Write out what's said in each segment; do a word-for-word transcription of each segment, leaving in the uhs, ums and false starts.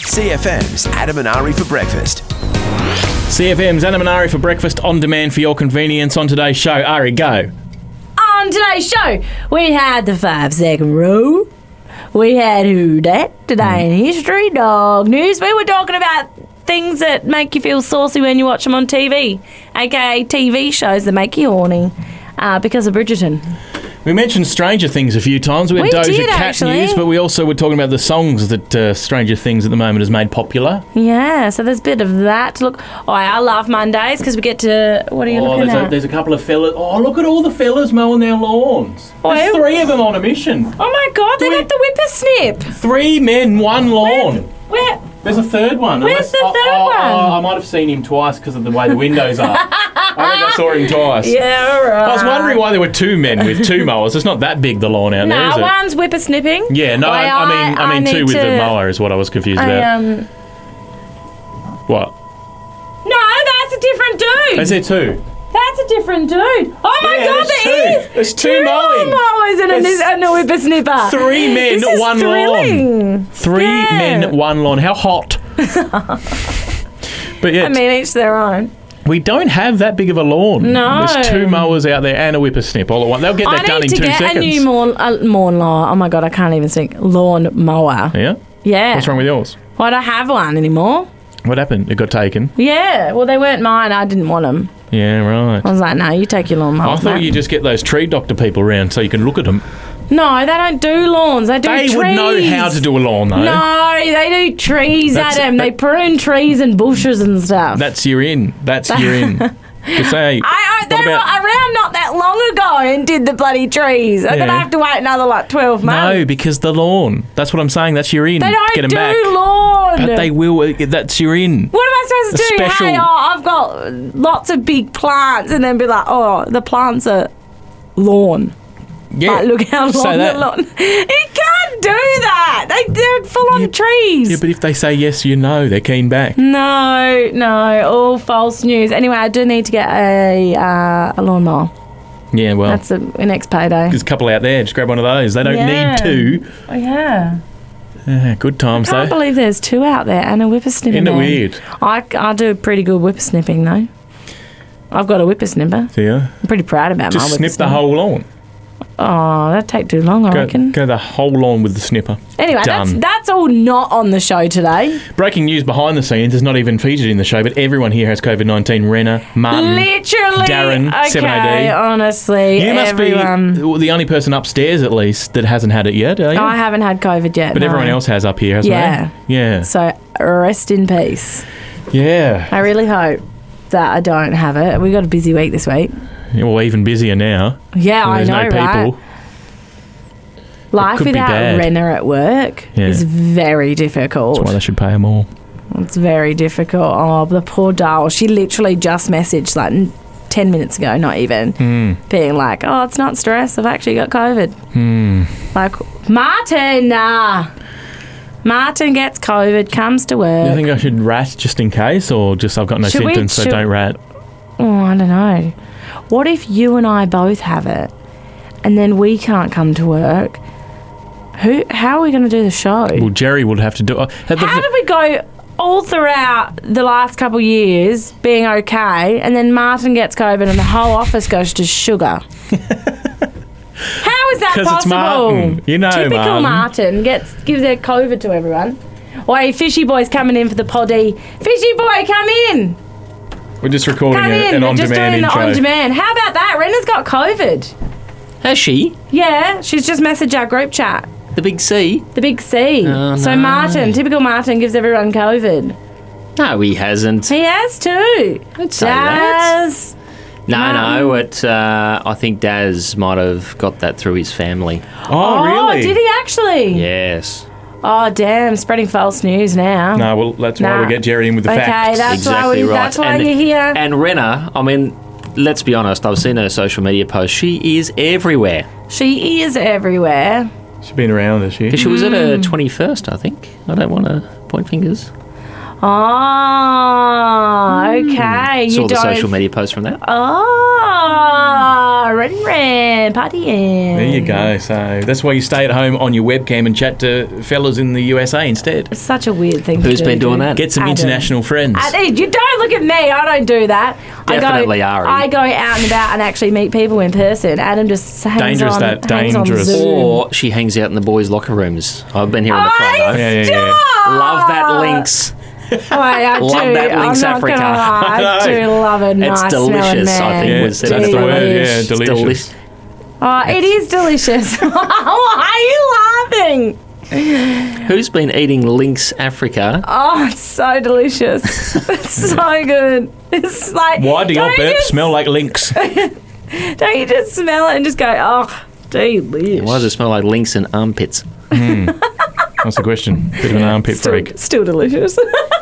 C F M's Adam and Ari for breakfast. C F M's Adam and Ari for breakfast on demand for your convenience. On today's show, Ari, go. On today's show, we had the five second rule. We had Who Dat, Today in History, Dog News. We were talking about things that make you feel saucy when you watch them on T V, aka T V shows that make you horny uh, because of Bridgerton. We mentioned Stranger Things a few times. We had We Doja did, Cat actually. news, but we also were talking about the songs that uh, Stranger Things at the moment has made popular. Yeah, so there's a bit of that to look. Oh, I love Mondays because we get to. What are you Oh, looking there's at? a, there's a couple of fellas. Oh, look at all the fellas mowing their lawns. Oh, There's ew. three of them on a mission. Oh my God, they We- got the whippersnip. Three men, one lawn. Where? There's a third one. Where's the oh, third oh, one? Oh, I might have seen him twice because of the way the windows are. I think I saw him twice. Yeah, all right. I was wondering why there were two men with two mowers. It's not that big, the lawn out there, No, is it? one's whippersnipping. Yeah, no, I, I mean, I mean, need two with to- the mower is what I was confused I, about. um, What? no, that's a different dude. Is there two? That's a different dude. Oh my Yeah, God, there's there two. is. There's two mowing. mowers and a, There's and a whippersnipper. Three men, This is one thrilling. lawn. Three Yeah. men, one lawn. How hot? But yeah, I mean, each their own. we don't have that big of a lawn. No. There's two mowers out there and a whippersnip all at once. They'll get that I done need in to two get seconds. a new lawn, uh, lawn law. Oh my God, I can't even speak. Lawn mower. Yeah? Yeah. What's wrong with yours? Well, I don't have one anymore. What happened? It got taken? Yeah. Well, they weren't mine. I didn't want them. Yeah, right. I was like, no, you take your lawn mower. I thought you just get those tree doctor people around so you can look at them. No, they don't do lawns. They do They trees. would know how to do a lawn, though. No, they do trees, That's- Adam. They that- prune trees and bushes and stuff. That's you're in. That's you're in. To say, I, I, they what were about- around not that long ago and did the bloody trees. I'm Yeah. going to have to wait another, like, twelve months. No, because the lawn. That's what I'm saying. That's you're in. They don't Get 'em do back. lawn. But they will. That's you're in. What am I supposed to A do? special- Hey, oh, I've got lots of big plants, and then be like, oh, the plants are lawn. Yeah. Like, look how long Say that. the lawn. You can't do that. They, they're full on Yeah, trees. Yeah, but if they say yes, you know they're keen back. No, no, all false news. Anyway, I do need to get a uh, a lawnmower. Yeah, well, That's the next payday. there's a couple out there. Just grab one of those. They don't Yeah. need two. Oh, yeah. Ah, good times, I can't though. believe there's two out there and a whippersnipper. Isn't it man. weird? I, I do pretty good whippersnipping, though. I've got a whippersnipper. So, yeah. I'm pretty proud about Just my snip the whippersnipper. whole lawn. Oh, that'd take too long, I Go, reckon. go the whole lawn with the snipper. Anyway, that's, Done. that's all not on the show today. Breaking news behind the scenes is not even featured in the show, but everyone here has COVID nineteen. Renna, Martin, Literally. Darren, okay, seven A D. honestly. You must everyone. be the only person upstairs, at least, that hasn't had it yet, are you? I haven't had COVID yet. but no. everyone else has up here, hasn't Yeah. they? Yeah. So rest in peace. Yeah. I really hope that I don't have it. We got a busy week this week. Yeah, well, even busier now. Yeah, I There's know, no right? people. Life could be without bad. Renner at work Yeah. is very difficult. That's why they should pay her more. It's very difficult. Oh, the poor doll. She literally just messaged like n- ten minutes ago, not even, Hmm. being like, oh, it's not stress. I've actually got COVID. Hmm. Like, Martin, nah. Martin gets COVID, comes to work. Do you think I should rat just in case, or just I've got no Should we- symptoms, so should- don't rat? Oh, I don't know. What if you and I both have it and then we can't come to work? Who? How are we going to do the show? Well, Jerry would have to do it. At the How v- did we go all throughout the last couple of years being okay, and then Martin gets COVID and the whole office goes to sugar? How is that 'Cause it's possible? Martin. You know Typical Martin. Martin gets gives their COVID to everyone. Wait, Fishy Boy's coming in for the poddy. Fishy Boy, come in. We're just recording Come a, in. an We're just on-demand doing the intro. on-demand. How about that? Rena's got COVID. Has she? Yeah, she's just messaged our group chat. The big C? The big C. Oh, so no. Martin, typical Martin, gives everyone COVID. No, he hasn't. He has too. Don't say that. Daz. No, Martin. no. It, uh, I think Daz might have got that through his family. Oh, really? did he actually? Yes. Oh, damn, spreading false news now. No, well, that's why Nah. we get Jerry in with the Okay, facts. that's exactly why we, right. that's why and, you're here. And Renna, I mean, let's be honest. I've seen her social media posts. She is everywhere. She is everywhere. She's been around, has she? She was at her Hmm. twenty-first, I think. I don't want to point fingers. Oh, okay. Saw you the don't. social media post from that. Oh, bar and ran, partying. There you go. So that's why you stay at home on your webcam and chat to fellas in the U S A instead. It's such a weird thing Who's to do. been doing that? Get some Adam. international friends. I, you don't look at me. I don't do that. Definitely I go, Ari. I go out and about and actually meet people in person. Adam just hangs Dangerous, on. that. hangs Dangerous. On Zoom. Or she hangs out in the boys' locker rooms. I've been here in the I promo. Yeah, yeah, yeah. stop! Love that Lynx. Oh, I do. Love that Lynx I'm not Africa. gonna lie. I I do know. love a nice It's delicious, smelling I man. think Yeah, was that's the word, yeah, Delish. delicious. Delish- Oh, it is delicious. Why are you laughing? Who's been eating Lynx Africa? Oh, it's so delicious. It's so good. It's like Why do your don't you burps just- smell like lynx? Don't you just smell it and just go, oh, delish. Why does it smell like lynx and armpits? That's the question. Bit of an armpit Still, freak. still delicious.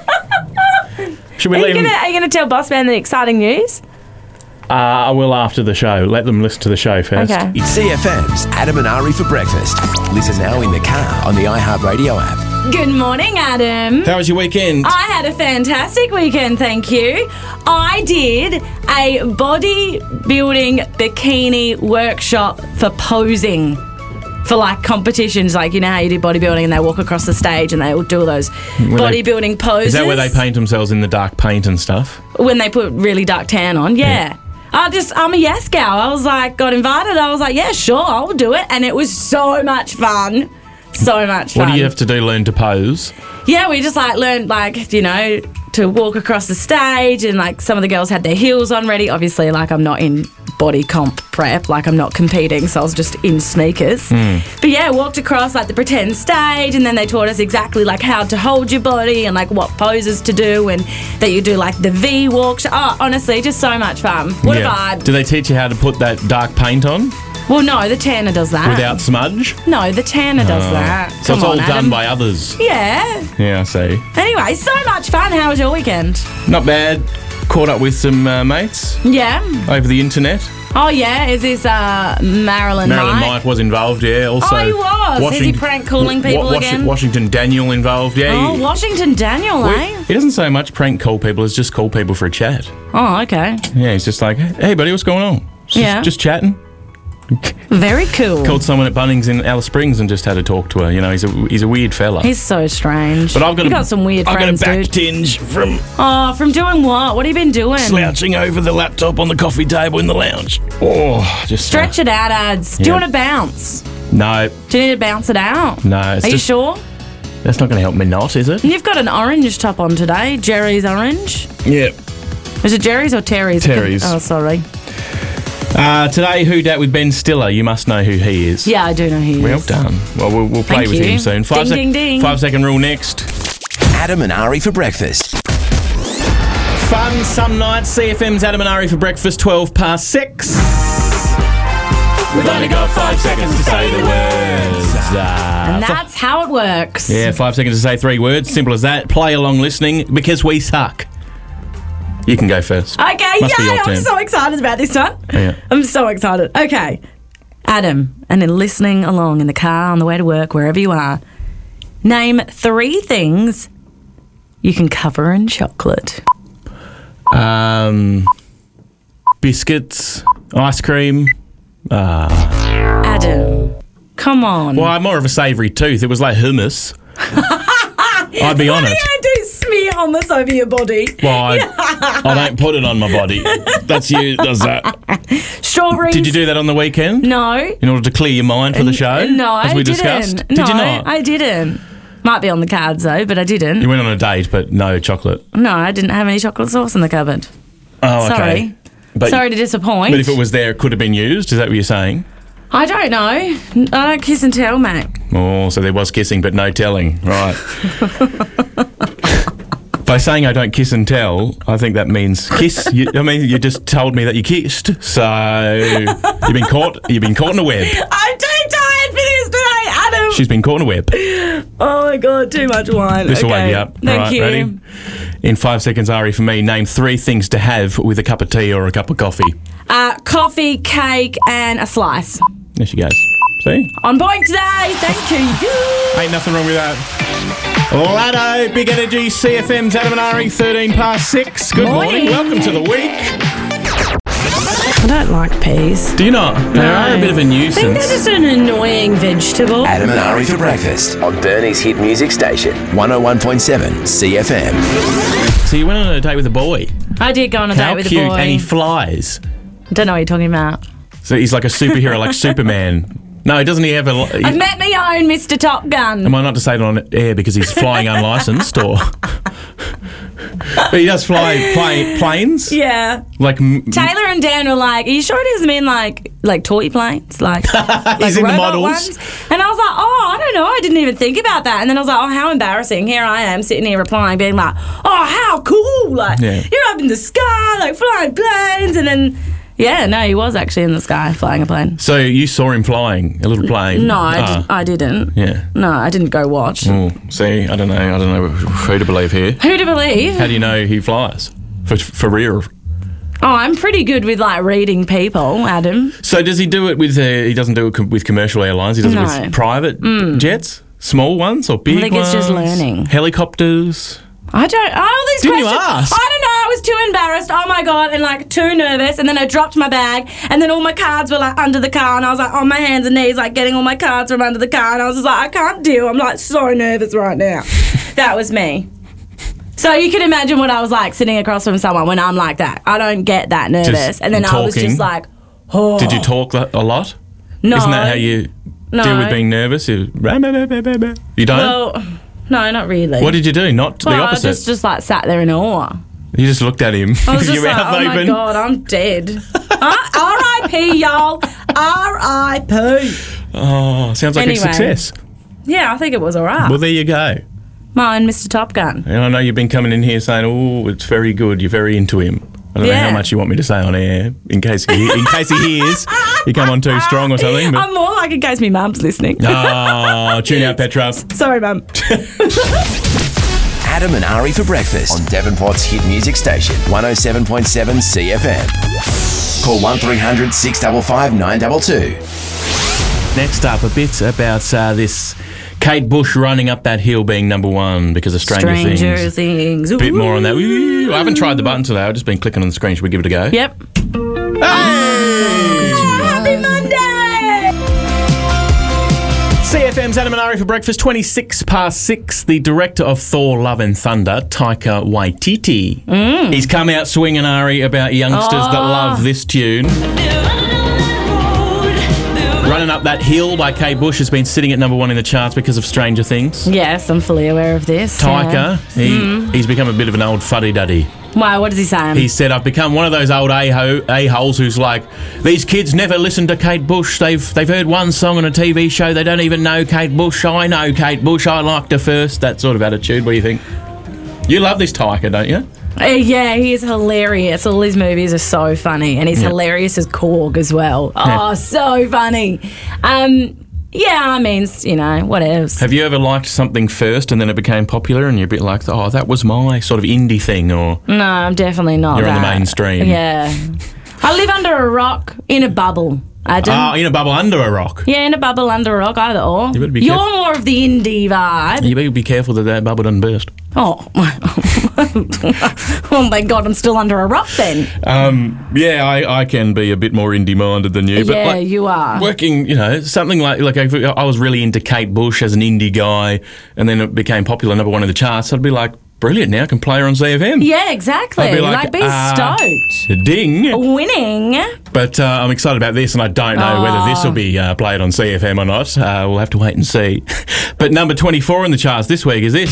Should we Are you leave gonna, them? are you gonna tell Boss Man the exciting news? Uh, I will after the show. Let them listen to the show first. Okay. It's C F M's Adam and Ari for breakfast. Listen now in the car on the iHeartRadio app. Good morning, Adam. How was your weekend? I had a fantastic weekend, thank you. I did a bodybuilding bikini workshop for posing. For like competitions, like you know how you do bodybuilding and they walk across the stage and they all do all those Where they- bodybuilding poses. Is that where they paint themselves in the dark paint and stuff? When they put really dark tan on, yeah. I just, I'm a yes gal. I was like, got invited. I was like, yeah, sure, I'll do it. And it was so much fun. So much fun. What do you have to do? Learn to pose? Yeah, we just like learned like, you know, to walk across the stage and like some of the girls had their heels on ready. Obviously, like I'm not in body comp prep, like I'm not competing, so I was just in sneakers. But yeah, walked across like the pretend stage and then they taught us exactly like how to hold your body and like what poses to do and that you do like the V walk. Oh, honestly, just so much fun. What a vibe. Do they teach you how to put that dark paint on Well, no, the tanner does that. without smudge? No, the tanner does that. So Come it's all on, done Adam. by others. Yeah. Yeah, I see. Anyway, so much fun. How was your weekend? Not bad. Caught up with some uh, mates Yeah. over the internet. Oh, yeah. Is this uh, Marilyn, Marilyn Mike? Mike was involved, yeah. Also, Oh, he was. Is he prank calling people Wa- Washi- again? Washington Daniel involved, yeah. Oh, he, Washington Daniel, we- eh? he doesn't so much prank call people as just call people for a chat. Oh, okay. Yeah, he's just like, hey, buddy, what's going on? Just, Yeah. just chatting. Very cool. Called someone at Bunnings in Alice Springs and just had to talk to her. You know, he's a he's a weird fella. He's so strange. but I've got you a, got some weird I've friends, got a back dude. tinge from Oh, from doing what? What have you been doing? slouching over the laptop on the coffee table in the lounge. Oh, just Stretch it out, ads. Do you Yeah. want to bounce? No, Do you need to bounce it out? no. It's Are you just, sure? That's not going to help me not, is it? You've got an orange top on today. Jerry's orange. Yeah. Is it Jerry's or Terry's? Terry's. Oh, sorry. Uh, today, Who Dat with Ben Stiller. You must know who he is. Yeah, I do know who he Well is. done. Well, we'll, we'll play Thank with you. him soon. Ding, ding, ding. Five second rule next. Adam and Ari for breakfast. Fun some nights. C F M's Adam and Ari for breakfast. Twelve past six. We've only got five seconds to say the words. Uh, And that's how it works. Yeah, five seconds to say three words. Simple as that. Play along listening because we suck. You can go first. Okay, Must be yay, your I'm turn. so excited about this one. Yeah. I'm so excited. Okay. Adam, and then listening along in the car, on the way to work, wherever you are, name three things you can cover in chocolate. Um, biscuits, ice cream. Uh, Adam, come on. well, I'm more of a savoury tooth. It was like hummus. I'd be What are honest. you going to do? Smear hummus over your body? Well, I, I don't put it on my body. That's you. Does that? Strawberries? Did you do that on the weekend? No. In order to clear your mind for the show? No, as I we didn't. discussed. No, Did you not? I didn't. Might be on the cards though, but I didn't. You went on a date, but no chocolate. No, I didn't have any chocolate sauce in the cupboard. Oh, okay. Sorry. But, Sorry to disappoint. but if it was there, it could have been used. Is that what you're saying? I don't know. I don't kiss and tell, mate. Oh, so there was kissing, but no telling. Right. By saying I don't kiss and tell, I think that means kiss. You, I mean, you just told me that you kissed, so you've been caught. You've been caught in a web. I'm too tired for this today, Adam. She's been caught in a web. Oh my god, too much wine. This will okay. wake you up. Thank Right, you. ready? In five seconds, Ari, for me, name three things to have with a cup of tea or a cup of coffee. Uh, coffee, cake, and a slice. There she goes. See? On point today. Thank you. Ain't nothing wrong with that. Laddo, Big Energy, C F M's Adam and Ari, thirteen past six. Good morning. Morning. Welcome to the week. don't like peas. Do you not? They No. are a bit of a I think nuisance. they're just an annoying vegetable. Adam and Ari for breakfast on Bernie's hit music station, one oh one point seven C F M. So you went on a date with a boy. I did go on a How date with cute, a boy. and he flies. Don't know what you're talking about. So he's like a superhero, like Superman. No, doesn't he have a... He, I've met my own Mister Top Gun. am I not to say it on air because he's flying unlicensed, or... But he does fly play, planes? Yeah. Like... m- Taylor and Dan were like, "Are you sure it doesn't mean like like toy planes, like, like He's in the robot models. ones?" And I was like, "Oh, I don't know. I didn't even think about that." And then I was like, "Oh, how embarrassing! Here I am sitting here replying, being like, oh, how cool! Like Yeah. you're up in the sky, like flying planes." And then, yeah, no, he was actually in the sky flying a plane. So you saw him flying a little plane? No, I, Ah, did, I didn't. Yeah. No, I didn't go watch. Oh, see, I don't know. I don't know who to believe here. Who to believe? How do you know he flies? For, for real. Oh, I'm pretty good with like reading people, Adam. So does he do it with... Uh, he doesn't do it com- with commercial airlines. He does No. it with private jets? Small ones or big think it's ones? just learning. Helicopters? I don't. All these Didn't you questions. ask? I don't know. I was too embarrassed. Oh my god, and like too nervous. And then I dropped my bag, and then all my cards were like under the car, and I was like on my hands and knees, like getting all my cards from under the car, and I was just like, I can't deal. I'm like so nervous right now. That was me. So you can imagine what I was like sitting across from someone when I'm like that. I don't get that nervous, Just and then I was talking. just like, oh. Did you talk a a lot? No. Isn't that how you No. deal with being nervous? You, you don't? Well, no, not really. What did you do? Not well, the I opposite. just just like sat there in awe. You just looked at him I was with just your like, mouth oh my open. god, I'm dead. uh, R I P y'all. R I P Oh, sounds like Anyway. a success. Yeah, I think it was alright. Well, there you go. Mine, Mister Top Gun. And I know you've been coming in here saying, "Oh, it's very good. You're very into him." I don't know Yeah. how much you want me to say on air in case he in case he hears you come on too strong or something. But I'm more like in case my mum's listening. oh, tune out, Petra. Sorry, mum. Adam and Ari for breakfast on Devonport's hit music station, one oh seven point seven C F M. Call one three hundred six five five nine two two. Next up, a bit about uh, this Kate Bush running up that hill being number one because of Stranger, Stranger Things. Things. A bit more on that. Ooh. Ooh, I haven't tried the button today. I've just been clicking on the screen. Should we give it a go? Yep. Hey! Happy Monday! C F M's Adam and Ari for breakfast, twenty-six past six. The director of Thor Love and Thunder, Taika Waititi. Mm. He's come out swinging, Ari, about youngsters that Oh. love this tune. Running Up That Hill by Kate Bush has been sitting at number one in the charts because of Stranger Things. Yes, I'm fully aware of this. Taika, yeah. he, he's become a bit of an old fuddy-duddy. Why, what does he say? He said, I've become one of those old a-ho- a-holes who's like, these kids never listened to Kate Bush. They've they've heard one song on a T V show. They don't even know Kate Bush. I know Kate Bush. I liked her first. That sort of attitude. What do you think? You love this Taika, don't you? Uh, yeah, he is hilarious. All his movies are so funny, and he's Yeah. hilarious as Korg as well. Oh, Yeah. so funny. Um, yeah, I mean, s- you know, what else? Have you ever liked something first and then it became popular and you're a bit like, oh, that was my sort of indie thing, or No, I'm definitely not. You're on the that. mainstream. Yeah, I live under a rock in a bubble. Adam. oh, in a bubble under a rock? Yeah, in a bubble under a rock, either or. You better be You're careful. more of the indie vibe. You better be careful that that bubble doesn't burst. Oh, oh my God, I'm still under a rock then. Um, yeah, I, I can be a bit more indie-minded than you. But yeah, like, you are. working, you know, something like like if I was really into Kate Bush as an indie guy, and then it became popular, number one in the charts. I'd be like, brilliant! Now I can play her on Z F M. Yeah, exactly. I'd be like, like, be uh, stoked. Ding! Winning. But uh, I'm excited about this, and I don't know Oh. whether this will be uh, played on C F M or not. Uh, we'll have to wait and see. But number twenty-four in the charts this week is this.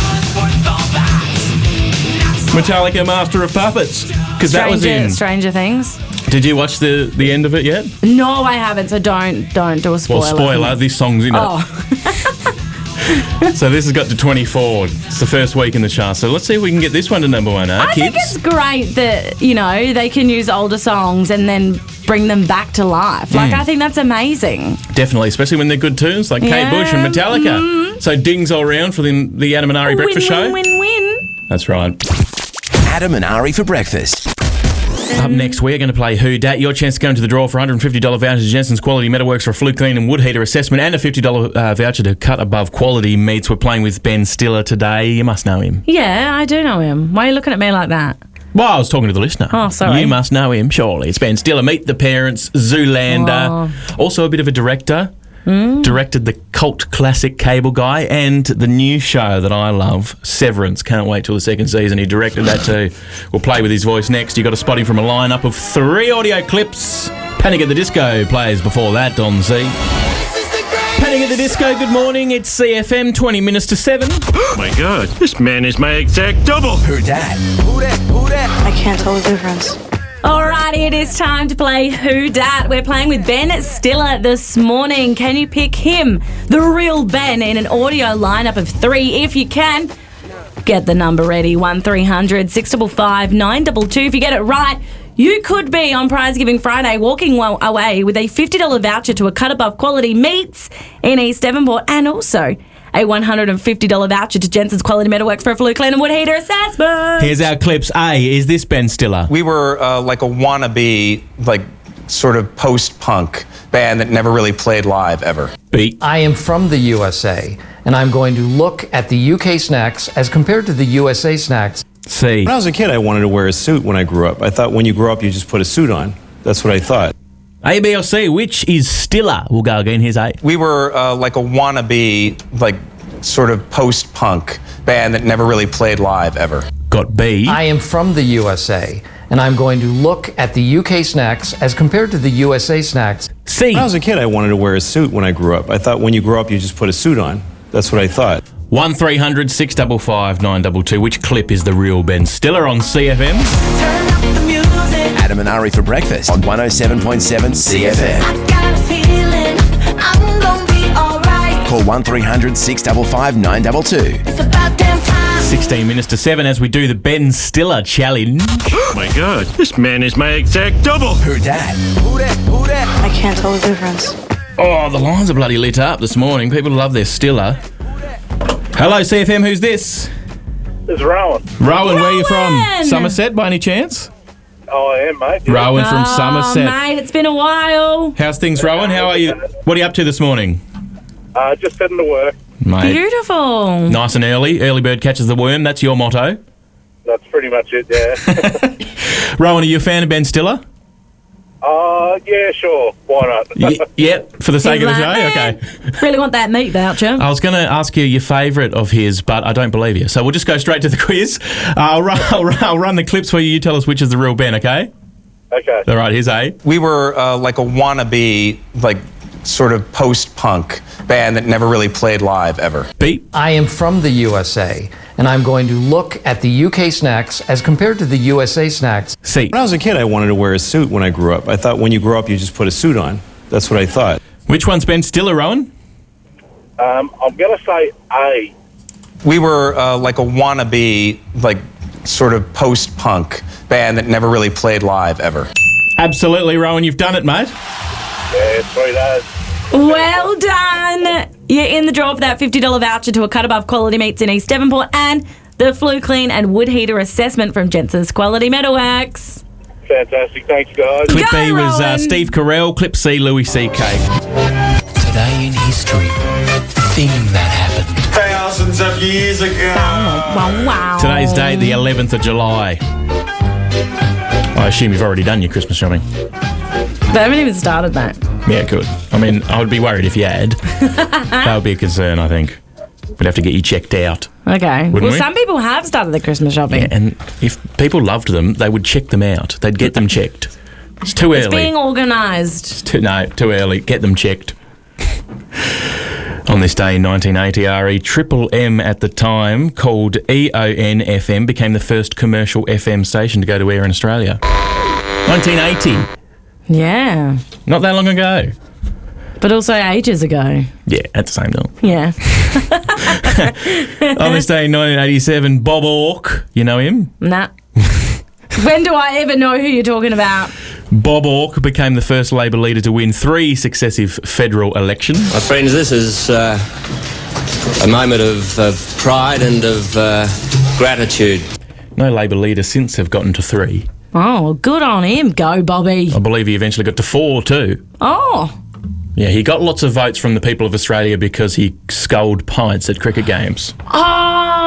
Metallica, Master of Puppets. Because that was Stranger, in. Stranger Things. Did you watch the, the end of it yet? No, I haven't. So don't don't do a spoiler. Well, spoiler, this song's in Oh, it. So this has got to twenty-four. It's the first week in the chart. So let's see if we can get this one to number one, huh, I kids? think it's great that you know they can use older songs and then bring them back to life. Like Mm. I think that's amazing. Definitely, especially when they're good tunes like Kate Yeah. Bush and Metallica. So dings all round for the, the Adam and Ari Breakfast win, Show. win, win, win. That's right. Adam and Ari for breakfast. Up next, we're going to play Who Dat. Your chance to go into the draw for one hundred fifty dollars voucher to Jensen's Quality Metalworks for a flue clean and wood heater assessment, and a fifty dollars uh, voucher to Cut Above Quality Meats. We're playing with Ben Stiller today. You must know him. Yeah, I do know him. Why are you looking at me like that? Well, I was talking to the listener. Oh, sorry. You must know him, surely. It's Ben Stiller, Meet the Parents, Zoolander. Oh. Also a bit of a director. Mm. Directed the cult classic Cable Guy and the new show that I love, Severance. Can't wait till the second season. He directed that too. We'll play with his voice next. You got to spot him from a lineup of three audio clips. Panic at the Disco plays before that on Z. Panic at the Disco, good morning. It's C F M, twenty minutes to seven. Oh my God, this man is my exact double. Who dat? Who dat? Who dat? I can't tell the difference. Alrighty, it is time to play Who Dat. We're playing with Ben Stiller this morning. Can you pick him, the real Ben, in an audio lineup of three? If you can, get the number ready. one three hundred six five five nine two two. If you get it right, you could be on Prize Giving Friday walking away with a fifty dollars voucher to a Cut Above Quality Meats in East Devonport, and also a one hundred fifty dollars voucher to Jensen's Quality Metalworks for a Flue Clean and Wood Heater assessment. Here's our clips. A, is this Ben Stiller? We were uh, like a wannabe, like sort of post-punk band that never really played live ever. B. I am from the U S A, and I'm going to look at the U K snacks as compared to the U S A snacks. C. When I was a kid, I wanted to wear a suit when I grew up. I thought when you grow up, you just put a suit on. That's what I thought. A, B, or C, which is Stiller? We'll go again. Here's A. We were uh, like a wannabe, like sort of post-punk band that never really played live ever. Got B. I am from the U S A, and I'm going to look at the U K snacks as compared to the U S A snacks. C. When I was a kid, I wanted to wear a suit when I grew up. I thought when you grow up, you just put a suit on. That's what I thought. one three hundred six five five nine two two. Which clip is the real Ben Stiller on C F M? Turn up the music. Adam and Ari for breakfast on one oh seven point seven C F M. I got a feeling I'm gonna be alright. Call one three hundred six five five nine two two. It's about damn time. sixteen minutes to seven as we do the Ben Stiller challenge. Oh my God, this man is my exact double. Who dat? Who dat? Who dat? I can't tell the difference. Oh, the lines are bloody lit up this morning. People love their Stiller. Hello, C F M. Who's this? It's Rowan. Rowan, where are you from? Rowan! Somerset, by any chance? Oh, I am, mate. Yeah. Rowan from Oh, Somerset. mate, it's been a while. How's things, Rowan? How are you? What are you up to this morning? Uh, just heading to work. Mate, Beautiful. nice and early. Early bird catches the worm. That's your motto. That's pretty much it, yeah. Rowan, are you a fan of Ben Stiller? uh, yeah, sure. Why not? Y- yep, for the sake He's of the like, show? "Eh, Okay. Really want that meat voucher. I was going to ask you your favourite of his, but I don't believe you. So we'll just go straight to the quiz. Uh, I'll, run, I'll, run, I'll run the clips for you. You tell us which is the real Ben, okay? Okay. All right, here's A. We were uh, like a wannabe, like sort of post-punk band that never really played live ever. B. I am from the U S A, and I'm going to look at the U K snacks as compared to the U S A snacks. C. When I was a kid, I wanted to wear a suit when I grew up. I thought when you grow up, you just put a suit on. That's what I thought. Which one's Ben Stiller, Rowan? Um, I'm going to say A. We were uh, like a wannabe, like sort of post-punk band that never really played live ever. Absolutely, Rowan. You've done it, mate. Yeah, sweet as. Well done. You're in the draw for that fifty dollars voucher to a Cut Above Quality Meats in East Devonport and the Flue Clean and Wood Heater assessment from Jensen's Quality Metalworks. Fantastic. Thanks, guys. Clip Go, B was uh, Rowan. Steve Carell. Clip C, Louis C K. Today in history, thing that happened. Thousands of years ago. Wow, wow. Today's date, the eleventh of July. I assume you've already done your Christmas shopping. They haven't even started that. Yeah, good. I mean, I would be worried if you had. That would be a concern, I think. We'd have to get you checked out. Okay. Wouldn't well, we? some people have started the Christmas shopping. Yeah, and if people loved them, they would check them out. They'd get them checked. It's too early. It's being organised. Too, no, too early. Get them checked. On this day in nineteen eighty, R E Triple M at the time, called E O N F M, became the first commercial F M station to go to air in Australia. nineteen eighty. Yeah. Not that long ago. But also ages ago. Yeah, at the same time. Yeah. On this day in nineteen eighty-seven, Bob Hawke, you know him? Nah. When do I ever know who you're talking about? Bob Hawke became the first Labor leader to win three successive federal elections. My friends, this is uh, a moment of, of pride and of uh, gratitude. No Labor leader since have gotten to three. Oh, well, good on him. Go, Bobby. I believe he eventually got to four too. Oh. Yeah, he got lots of votes from the people of Australia because he sculled pints at cricket games. Oh,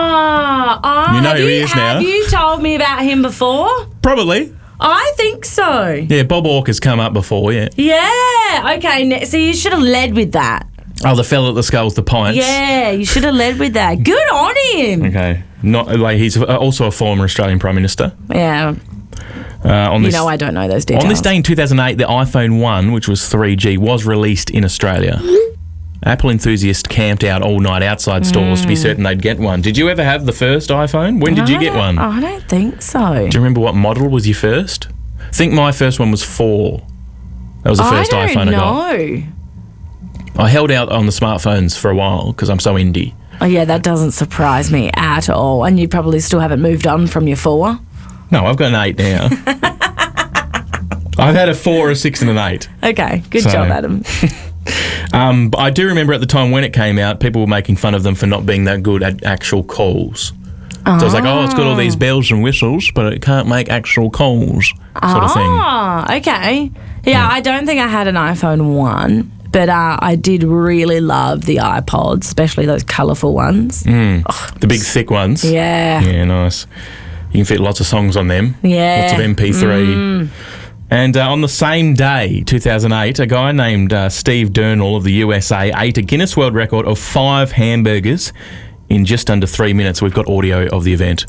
oh, You know have who he you, is now. Have you told me about him before? Probably. I think so. Yeah, Bob Walker's come up before, yeah. Yeah. Okay. ne- So you should have led with that. Oh, the fella that sculls the pints. Yeah, you should have led with that. Good on him. Okay. Not like he's also a former Australian Prime Minister. Yeah. Uh, on You this, know I don't know those details. On this day in two thousand eight, the iPhone one, which was three G, was released in Australia. Apple enthusiasts camped out all night outside stores to be certain they'd get one. Did you ever have the first iPhone? When did you I get don't- one? I don't think so. Do you remember what model was your first? I think my first one was four. That was the first I don't iPhone know. I got. I held out on the smartphones for a while because I'm so indie. Oh yeah, that doesn't surprise me at all. And you probably still haven't moved on from your four. No, I've got an eight now. I've had a four, a six, and an eight. Okay, good So- job, Adam. Um, but I do remember at the time when it came out, people were making fun of them for not being that good at actual calls. So I was like, oh, it's got all these bells and whistles, but it can't make actual calls, sort of thing. Oh, okay. Yeah, I don't think I had an iPhone one, but uh, I did really love the iPods, especially those colourful ones. Mm. The big thick ones. Yeah. Yeah, nice. You can fit lots of songs on them. Yeah. Lots of M P three. Mm. And uh, on the same day, two thousand eight, a guy named uh, Steve Durnall of the U S A ate a Guinness World Record of five hamburgers in just under three minutes. We've got audio of the event.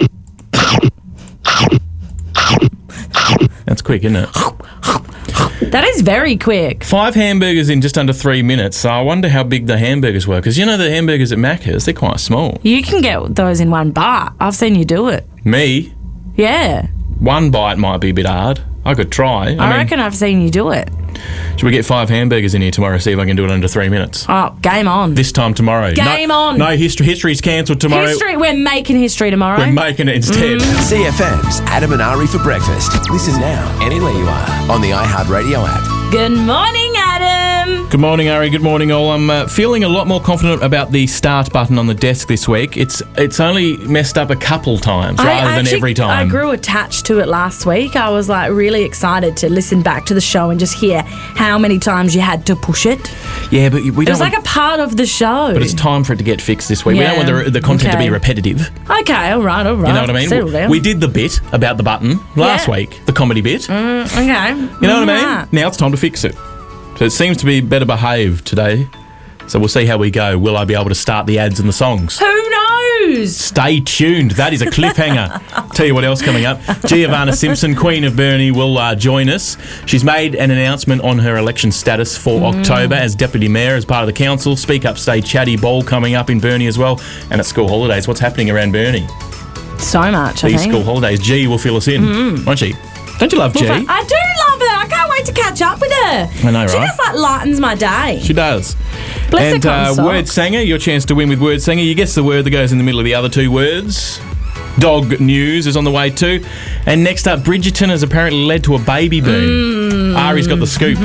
That's quick, isn't it? That is very quick. Five hamburgers in just under three minutes. So I wonder how big the hamburgers were. Because you know the hamburgers at Macca's, they're quite small. You can get those in one bite. I've seen you do it. Me, Yeah. one bite might be a bit hard. I could try. I, I, mean, reckon I've seen you do it. should we get five hamburgers in here tomorrow, see if I can do it under three minutes? Oh, game on. This time tomorrow. Game no, on. No, history. History's cancelled tomorrow. History. We're making history tomorrow. We're making it instead. C F M's Adam and Ari for breakfast. Listen now, anywhere you are, on the iHeartRadio app. Good morning, Adam. Good morning, Ari. Good morning, all. I'm uh, feeling a lot more confident about the start button on the desk this week. It's it's only messed up a couple times I rather than actually- every time. I grew attached to it last week. I was like really excited to listen back to the show and just hear how many times you had to push it. Yeah, but we It don't. was want, like a part of the show. but it's time for it to get fixed this week. Yeah, We don't want the, the content to okay. be repetitive. Okay, all right, all right. You know what I mean? Settle We, down. we did the bit about the button last Yeah. week, the comedy bit. Mm, okay. You know what I mean? Now it's time to fix it. So it seems to be better behaved today. So we'll see how we go. Will I be able to start the ads and the songs? Who knows? Stay tuned. That is a cliffhanger. Tell you what else coming up. Giovanna Simpson, Queen of Burnie, will uh, join us. She's made an announcement on her election status for Mm. October as Deputy Mayor, as part of the council. Speak Up, Stay Chatty Ball coming up in Burnie as well. And at school holidays, what's happening around Burnie? So much, I These think. school holidays. G will fill us in, Mm. won't she? Don't you love G? Well, I do love her. I can't wait to catch up with her. I know, She right? just like lightens my day. She does. Bless her and uh, cotton socks. Word Sanger, your chance to win with Word Sanger. You guess the word that goes in the middle of the other two words. Dog news is on the way too. And next up, Bridgerton has apparently led to a baby boom. Mm. Ari's got the scoop.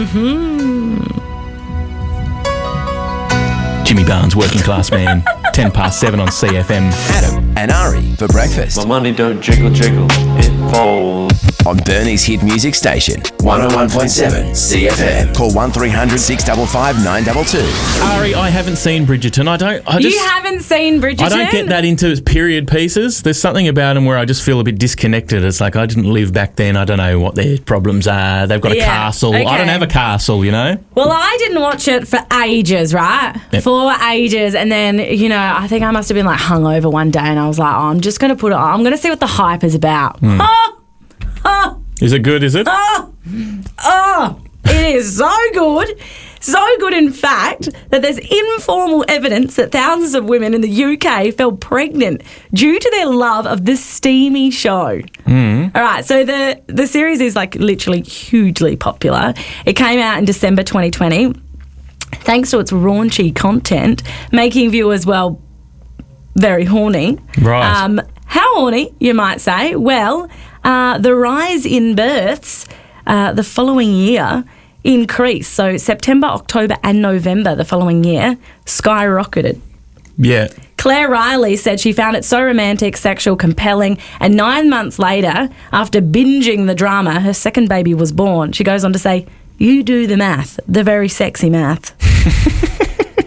Jimmy Barnes, Working Class Man. ten past seven on C F M. Adam and Ari for breakfast. My money don't jiggle jiggle, it falls. On Burnie's hit music station, one oh one point seven C F M. Call one three hundred six five five nine two two. Ari, I haven't seen Bridgerton. I don't. I just. you haven't seen Bridgerton? I don't get that into period pieces. There's something about them where I just feel a bit disconnected. It's like I didn't live back then. I don't know what their problems are. They've got a Yeah, castle. I okay. don't have a castle, you know? Well, I didn't watch it for ages, right? Yep. For ages. And then, you know, I think I must have been like hungover one day and I was like, oh, I'm just going to put it on. I'm going to see what the hype is about. Hmm. Oh, oh, Is it good, is it? oh, oh. It is so good. So good, in fact, that there's informal evidence that thousands of women in the U K fell pregnant due to their love of this steamy show. Mm. All right, so the, the series is like literally hugely popular. It came out in December twenty twenty. Thanks to its raunchy content, making viewers, well, very horny. Right. Um, how horny, you might say? Well, uh, the rise in births uh, the following year increased. So September, October and November the following year skyrocketed. Yeah. Claire Riley said she found it so romantic, sexual, compelling, and nine months later, after binging the drama, her second baby was born. She goes on to say, you do the math, the very sexy math.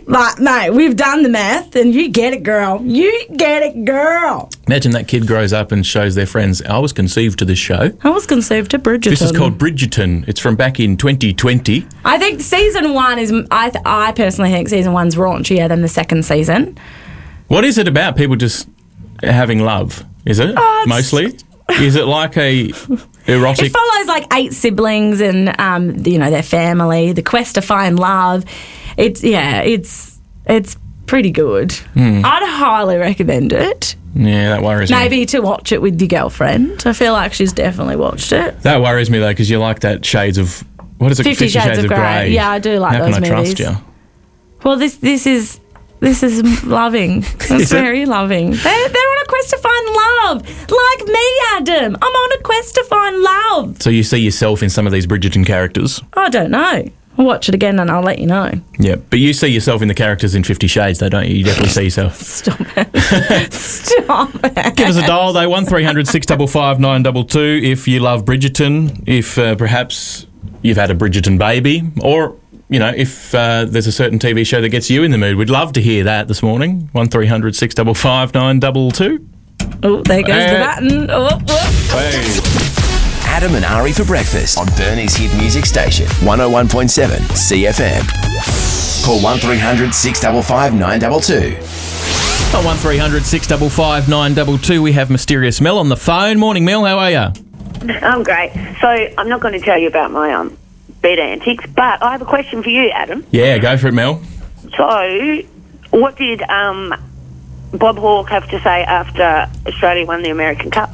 Like, mate, we've done the math, and you get it, girl. You get it, girl. Imagine that kid grows up and shows their friends, I was conceived to this show. I was conceived to Bridgerton. This is called Bridgerton. It's from back in twenty twenty. I think season one is, I, th- I personally think season one's raunchier than the second season. What is it about people just having love? Is it, Oh, it's- mostly? Is it like a erotic... It follows like eight siblings and, um, you know, their family, the quest to find love. It's, yeah, it's it's pretty good. Mm. I'd highly recommend it. Yeah, that worries me. Maybe to watch it with your girlfriend. I feel like she's definitely watched it. That worries me, though, because you like that Shades of... What is it? Fifty Shades of Grey. Yeah, I do like How those can I movies. trust you? Well, this this is this is loving. It's Is it? very loving. They're, they're on a quest to find love. Like me, Adam. I'm on a quest to find love. So you see yourself in some of these Bridgerton characters? I don't know. I'll watch it again and I'll let you know. Yeah, but you see yourself in the characters in Fifty Shades, though, don't you? You definitely see yourself. Stop it. Stop it. Give us a dial, though, one three hundred six five five nine two two if you love Bridgerton, if uh, perhaps you've had a Bridgerton baby, or, you know, if uh, there's a certain T V show that gets you in the mood. We'd love to hear that this morning. one three hundred six five five nine two two. Oh, there goes Uh, the button. Oh, oh. Hey. Adam and Ari for breakfast on Bernie's hit music station, one oh one point seven C F M. Call one three hundred six five five nine two two. On one three hundred six five five nine two two, we have Mysterious Mel on the phone. Morning, Mel. How are you? I'm great. So I'm not going to tell you about my um bed antics, but I have a question for you, Adam. Yeah, go for it, Mel. So, what did um Bob Hawke have to say after Australia won the American Cup?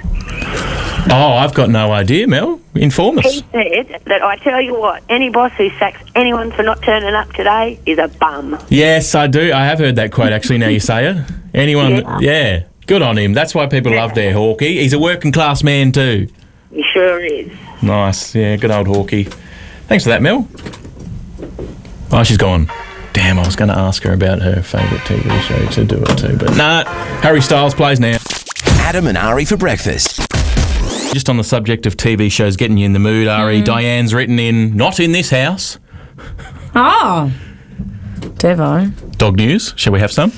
Oh, I've got no idea, Mel. Inform us. He said that, I tell you what, any boss who sacks anyone for not turning up today is a bum. Yes, I do. I have heard that quote, actually, now you say it. Anyone, Yeah. yeah. Good on him. That's why people love their Hawkeye. He's a working class man too. He sure is. Nice. Yeah, good old Hawkeye. Thanks for that, Mel. Oh, she's gone. Damn, I was going to ask her about her favourite T V show to do it too, but nah, Harry Styles plays now. Adam and Ari for breakfast. Just on the subject of T V shows getting you in the mood, Ari, Mm. Diane's written in, not in this house. Oh. Devo. Dog news. Shall we have some?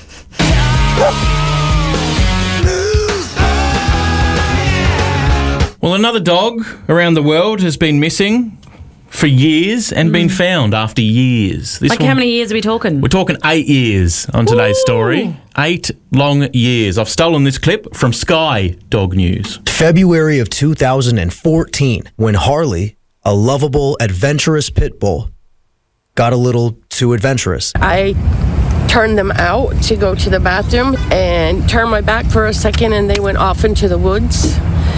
Well, another dog around the world has been missing for years and been found after years. This Like one- how many years are we talking? We're talking eight years on today's story. Eight long years. I've stolen this clip from Sky Dog News. February of two thousand fourteen, when Harley, a lovable, adventurous pit bull, got a little too adventurous. I turned them out to go to the bathroom and turned my back for a second, and they went off into the woods.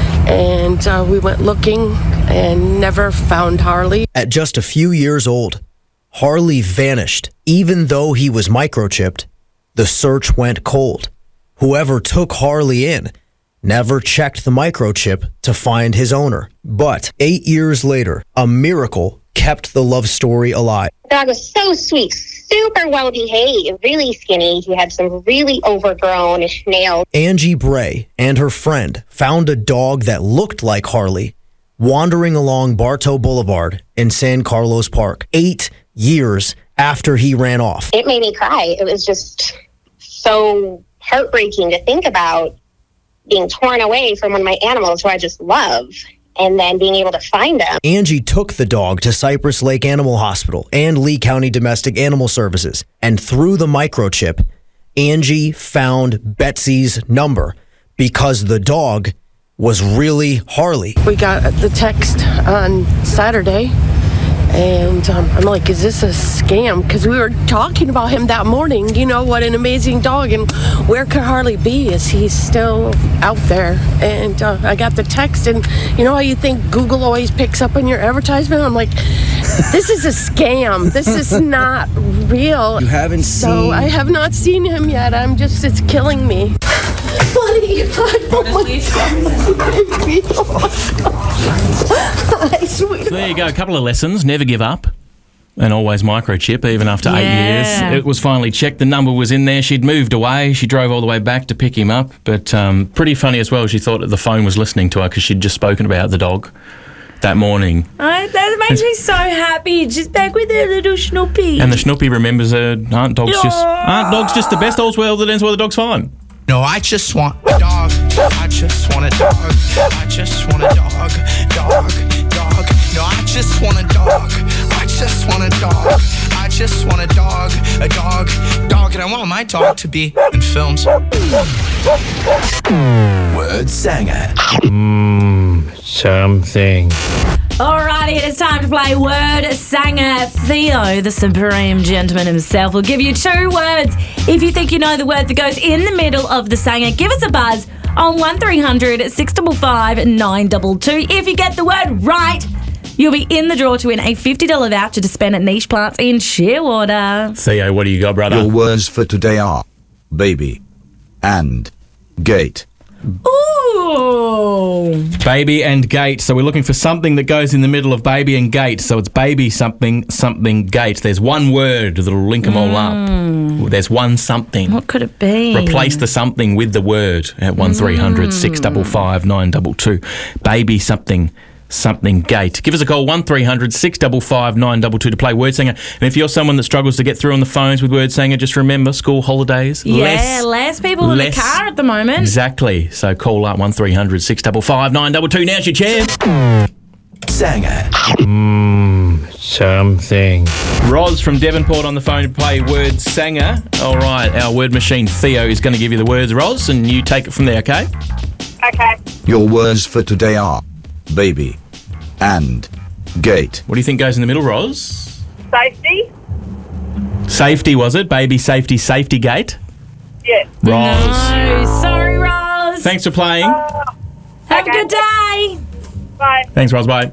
And uh, we went looking and never found Harley. At just a few years old, Harley vanished. Even though he was microchipped, the search went cold. Whoever took Harley in never checked the microchip to find his owner. But eight years later, a miracle kept the love story alive. The dog was so sweet, super well behaved, really skinny. He had some really overgrown nails. Angie Bray and her friend found a dog that looked like Harley wandering along Bartow Boulevard in San Carlos Park eight years after he ran off. It made me cry. It was just so heartbreaking to think about being torn away from one of my animals who I just love, and then being able to find him. Angie took the dog to Cypress Lake Animal Hospital and Lee County Domestic Animal Services, and through the microchip, Angie found Betsy's number because the dog was really Harley. We got the text on Saturday, and um, I'm like, is this a scam? Because we were talking about him that morning. You know, what an amazing dog, and where could Harley be? Is he still out there? And uh, I got the text, and you know how you think Google always picks up on your advertisement? I'm like, this is a scam. This is not real. You haven't so seen- I have not seen him yet. I'm just, it's killing me. Buddy, oh my God. I swear. So there you go, a couple of lessons. Never give up. And always microchip, even after eight Yeah. years. It was finally checked. The number was in there. She'd moved away. She drove all the way back to pick him up. But um, pretty funny as well. She thought that the phone was listening to her because she'd just spoken about the dog. that morning. I, that makes me so happy. She's back with her little Snoopy. And the Snoopy remembers her Aunt Dog's just Aunt Dog's just the best. All's well that ends well. The dog's fine. No, I just want a dog. I just want a dog. I just want a dog. Dog, dog. No, I just want a dog. I just want a dog. I just want a dog. A dog, dog. And I want my dog to be in films. Word Sanger. Mmm, something. Alrighty, it is time to play Word Sanger. Theo, the supreme gentleman himself, will give you two words. If you think you know the word that goes in the middle of the sanger, give us a buzz on one three hundred six five five nine two two. If you get the word right, you'll be in the draw to win a fifty dollars voucher to spend at Niche Plants in Shearwater. Theo, what do you got, brother? Your words for today are baby and gate. Ooh. Baby and gate. So we're looking for something that goes in the middle of baby and gate. So it's baby something something gate. There's one word that'll link them all Mm. up. There's one something. What could it be? Replace the something with the word at one three hundred six five five nine two two. Baby something something gate. Give us a call, one three hundred six five five nine two two to play Word Sanger. And if you're someone that struggles to get through on the phones with Word Sanger, just remember, school holidays. Yeah, less, less people in the less- car at the moment. Exactly. So call up one three hundred six five five nine two two. Now's your chance. Sanger. Mmm, something. Roz from Devonport on the phone to play Word Sanger. All right, our word machine Theo is going to give you the words, Roz, and you take it from there, okay? Okay. Your words for today are baby and gate. What do you think goes in the middle, Roz? Safety? Safety, was it? Baby safety, safety gate? Yes. Roz. No, sorry, Roz. Thanks for playing. Have a good day. Bye. Thanks, Roz. Bye.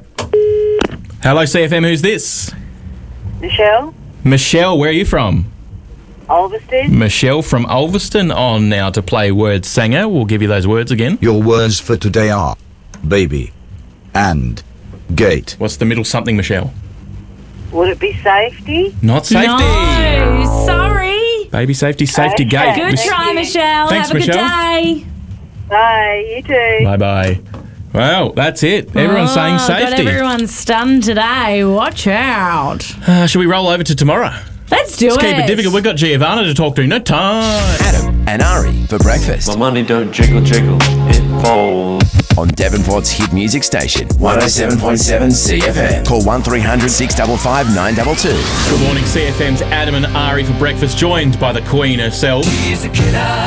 Hello, C F M. Who's this? Michelle? Michelle, where are you from? Ulverston? Michelle from Ulverston on now to play Word Sanger. We'll give you those words again. Your words for today are baby and gate. What's the middle something, Michelle? Would it be safety? Not safety. No, sorry. Baby safety, safety gate. Good Mich- try, Michelle. Thanks, Have a Michelle. good day. Bye, you too. Bye-bye. Well, that's it. Everyone's Oh, saying Got safety. everyone stunned today. Watch out. Uh, should we roll over to tomorrow? Let's do Let's it. keep it difficult. We've got Giovanna to talk to. No time. Adam and Ari for breakfast. My money don't jiggle jiggle, it falls. On Devonport's hit music station, one oh seven point seven C F M. Call one three hundred six five five nine two two. Good morning, C F M's Adam and Ari for breakfast, joined by the Queen herself. She's a killer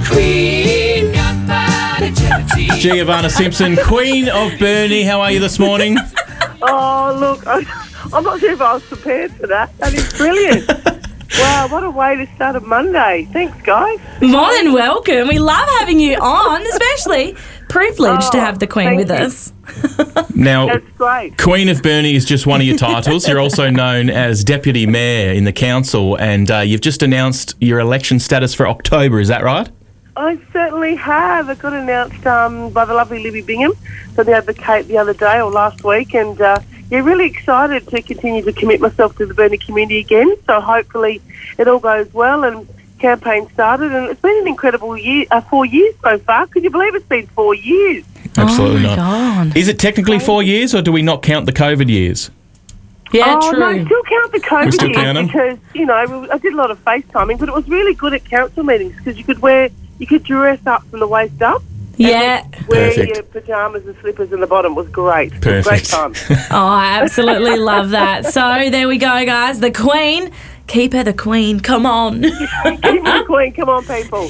queen, got bad agility. Giovanna Simpson, Queen of Burnie. How are you this morning? Oh, look, I, I'm not sure if I was prepared for that. That is brilliant. Wow, what a way to start a Monday. Thanks, guys. More than welcome. We love having you on, especially privileged to Oh, have the Queen thank with you. us. Now, That's great. Queen of Burnie is just one of your titles. You're also known as Deputy Mayor in the council, and uh, you've just announced your election status for October. Is that right? I certainly have. It got announced um, by the lovely Libby Bingham for the Advocate the other day or last week, and uh, yeah, really excited to continue to commit myself to the Burnie community again. So hopefully it all goes well and campaign started, and it's been an incredible year, uh, four years so far. Could you believe it's been four years? Absolutely Oh, my not. God. Is it technically four years, or do we not count the COVID years? Yeah, oh, true. no, still count the We COVID still years count 'em? because, you know, I did a lot of FaceTiming, but it was really good at council meetings because you could wear, you could dress up from the waist up. Yeah. Wear Perfect. your pyjamas and slippers in the bottom was great. It was Perfect. Great time. Oh, I absolutely love that. So there we go, guys. The Queen. Keep her the Queen. Come on. Keep the Queen. Come on, people.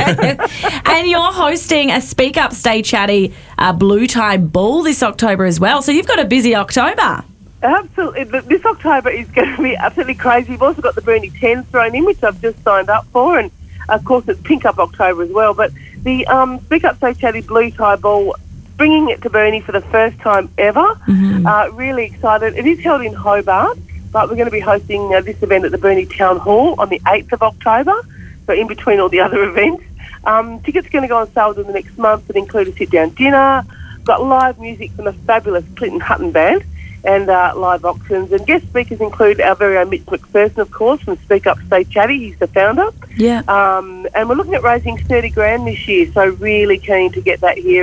And you're hosting a Speak Up, Stay Chatty uh, Blue Tie Ball this October as well. So you've got a busy October. Absolutely. Th- This October is going to be absolutely crazy. We've also got the Burnie ten thrown in, which I've just signed up for. And, of course, it's Pink Up October as well. But the um, Speak Up, Stay Chatty Blue Tie Ball, bringing it to Burnie for the first time ever. Mm-hmm. Uh, really excited. It is held in Hobart, but we're going to be hosting uh, this event at the Burnie Town Hall on the eighth of October, so in between all the other events. Um, tickets are going to go on sale in the next month that include a sit-down dinner. We've got live music from the fabulous Clinton Hutton Band and uh, live auctions. And guest speakers include our very own Mitch McPherson, of course, from Speak Up, Stay Chatty. He's the founder. Yeah. Um, and we're looking at raising thirty grand this year, so really keen to get that here and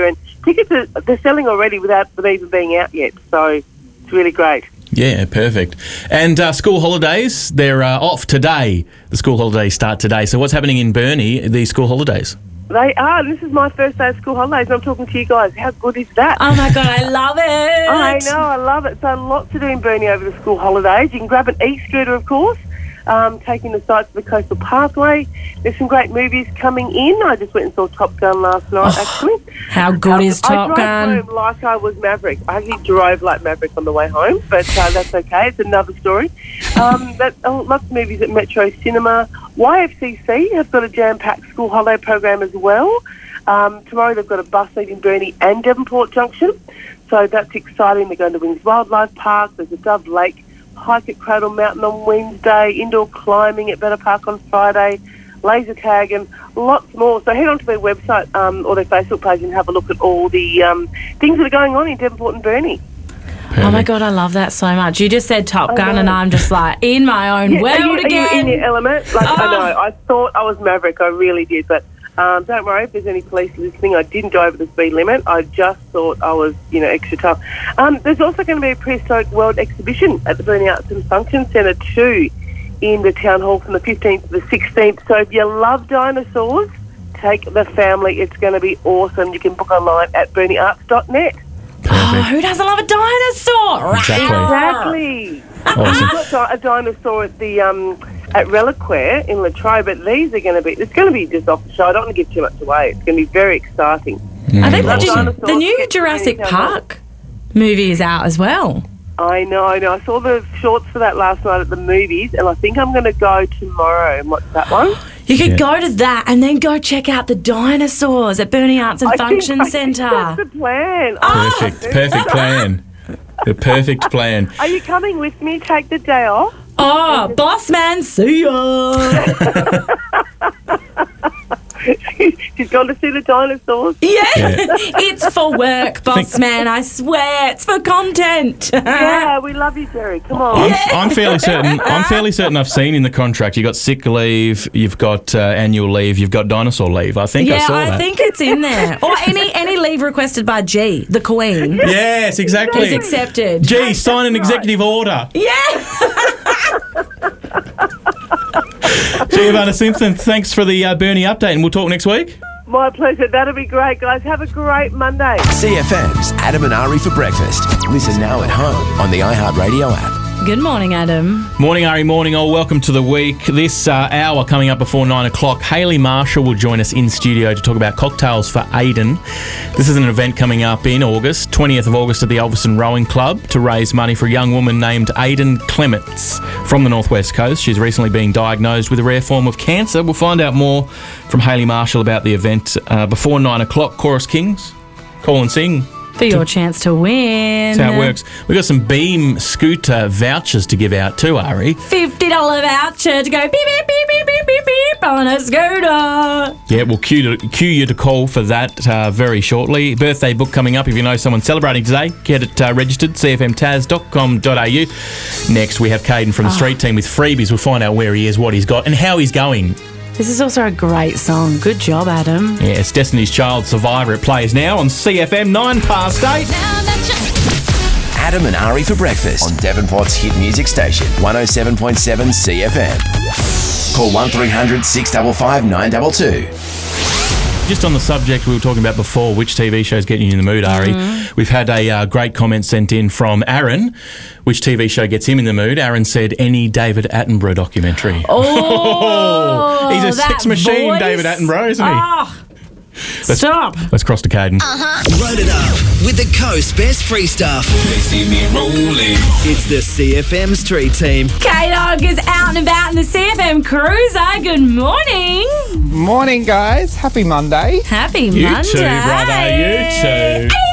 tickets are they're selling already without them even being out yet. So it's really great. Yeah, perfect. And uh, school holidays, they're uh, off today. The school holidays start today. So what's happening in Burnie, these school holidays? They are. This is my first day of school holidays, and I'm talking to you guys. How good is that? Oh, my God, I love it. I know, I love it. So lots to do in Burnie over the school holidays. You can grab an e-scooter, of course, um, taking the sights of the Coastal Parkway. There's some great movies coming in. I just went and saw Top Gun last night, Oh, actually. How good Um, is Top I drove Gun? home like I was Maverick. I actually drove like Maverick on the way home, but uh, that's okay. It's another story. Um, that, oh, lots of movies at Metro Cinema. Y F C C have got a jam-packed school holiday program as well. Um, tomorrow they've got a bus leave in Burnie and Devonport Junction, so that's exciting. They're going to Wings Wildlife Park. There's a Dove Lake hike at Cradle Mountain on Wednesday, indoor climbing at Better Park on Friday, laser tag and lots more. So head on to their website um, or their Facebook page and have a look at all the um, things that are going on in Devonport and Burnie. Oh, my God, I love that so much. You just said Top I Gun, know. and I'm just like in my own Yeah, world are you, again. Are you in your element? Like, I Oh. know. I thought I was Maverick. I really did. But um, don't worry if there's any police listening. I didn't go over the speed limit. I just thought I was, you know, extra tough. Um, there's also going to be a prehistoric world exhibition at the Burnie Arts and Function Centre too in the Town Hall from the fifteenth to the sixteenth. So if you love dinosaurs, take the family. It's going to be awesome. You can book online at burnie arts dot net. Oh, who doesn't love a dinosaur? Exactly. Exactly. Awesome. We've got a dinosaur at the um, at Reliquaire in Latrobe, but these are going to be. It's going to be just off the show. I don't want to give too much away. It's going to be very exciting. Are they Love watching dinosaurs. the new Get to Jurassic Burnie Town Hall. Park movie is out as well. I know, I know. I saw the shorts for that last night at the movies, and I think I'm going to go tomorrow and watch that one. You could Yeah. go to that and then go check out the dinosaurs at Burnie Arts and I think- Function I think Centre. That's the plan. Perfect, perfect plan. The perfect plan. Are you coming with me? Take the day off. Oh, boss man, see ya. She's gone to see the dinosaurs. Yeah, Yeah. it's for work, boss man. I swear, it's for content. Yeah, we love you, Jerry. Come on. I'm, I'm fairly certain. I'm fairly certain. I've seen in the contract. You got sick leave. You've got uh, annual leave. You've got dinosaur leave. I think I Yeah, saw I that. think it's in there. Or any any leave requested by G, the Queen, Yes, exactly. is accepted. Gee, sign an executive order. Yeah. Giovanna Simpson, thanks for the uh, Burnie update, and we'll talk next week. My pleasure. That'll be great, guys. Have a great Monday. C F M's Adam and Ari for breakfast. Listen now at home on the iHeartRadio app. Good morning, Adam. Morning, Ari. Morning, all. Welcome to the week. This uh, hour coming up before nine o'clock, Hayley Marshall will join us in studio to talk about cocktails for Aiden. This is an event coming up in August, twentieth of August at the Elverson Rowing Club to raise money for a young woman named Aiden Clements from the Northwest Coast. She's recently been diagnosed with a rare form of cancer. We'll find out more from Hayley Marshall about the event uh, before nine o'clock. Chorus Kings, call and sing. For your chance to win. That's how it works. We've got some Beam scooter vouchers to give out too, Ari. fifty dollars voucher to go beep, beep, beep, beep, beep, beep, beep on a scooter. Yeah, we'll cue, to, cue you to call for that uh, very shortly. Birthday book coming up. If you know someone celebrating today, get it uh, registered, c f m taz dot com dot a u. Next, we have Caden from the street team with freebies. We'll find out where he is, what he's got, and how he's going. This is also a great song. Good job, Adam. Yeah, it's Destiny's Child Survivor. It plays now on C F M, nine past eight. Adam and Ari for breakfast on Devonport's hit music station, one oh seven point seven C F M. Call one three hundred six five five nine two two. Just on the subject we were talking about before, which T V show's getting you in the mood, Ari? Mm-hmm. We've had a uh, great comment sent in from Aaron. Which T V show gets him in the mood? Aaron said any David Attenborough documentary. Oh, he's a that sex machine, voice. David Attenborough, isn't he? Oh, Let's- stop. Let's cross to Caden. Load it up with the Coast Best Free Stuff. They see me rolling. It's the C F M Street Team. K-Dog is out and about in the C F M Cruiser. Good morning. Morning, guys. Happy Monday. Happy You Monday. too, brother. You too.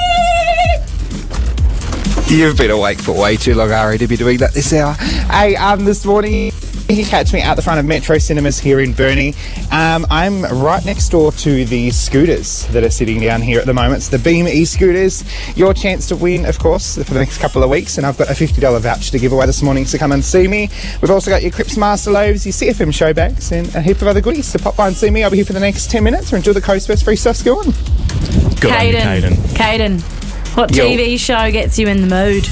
You've been awake for way too long, Ari, to be doing that this hour. Hey, um, this morning, You can catch me at the front of Metro Cinemas here in Burnie. Um, I'm right next door to the scooters that are sitting down here at the moment. It's the Beam e-scooters. Your chance to win, of course, for the next couple of weeks. And I've got a fifty dollars voucher to give away this morning, so come and see me. We've also got your Cripps Master Loaves, your C F M show bags, and a heap of other goodies. So pop by and see me. I'll be here for the next ten minutes. Or enjoy the Coast Best Free Stuff's going. Good on you, Caden. Caden. Caden, what Yo. T V show gets you in the mood?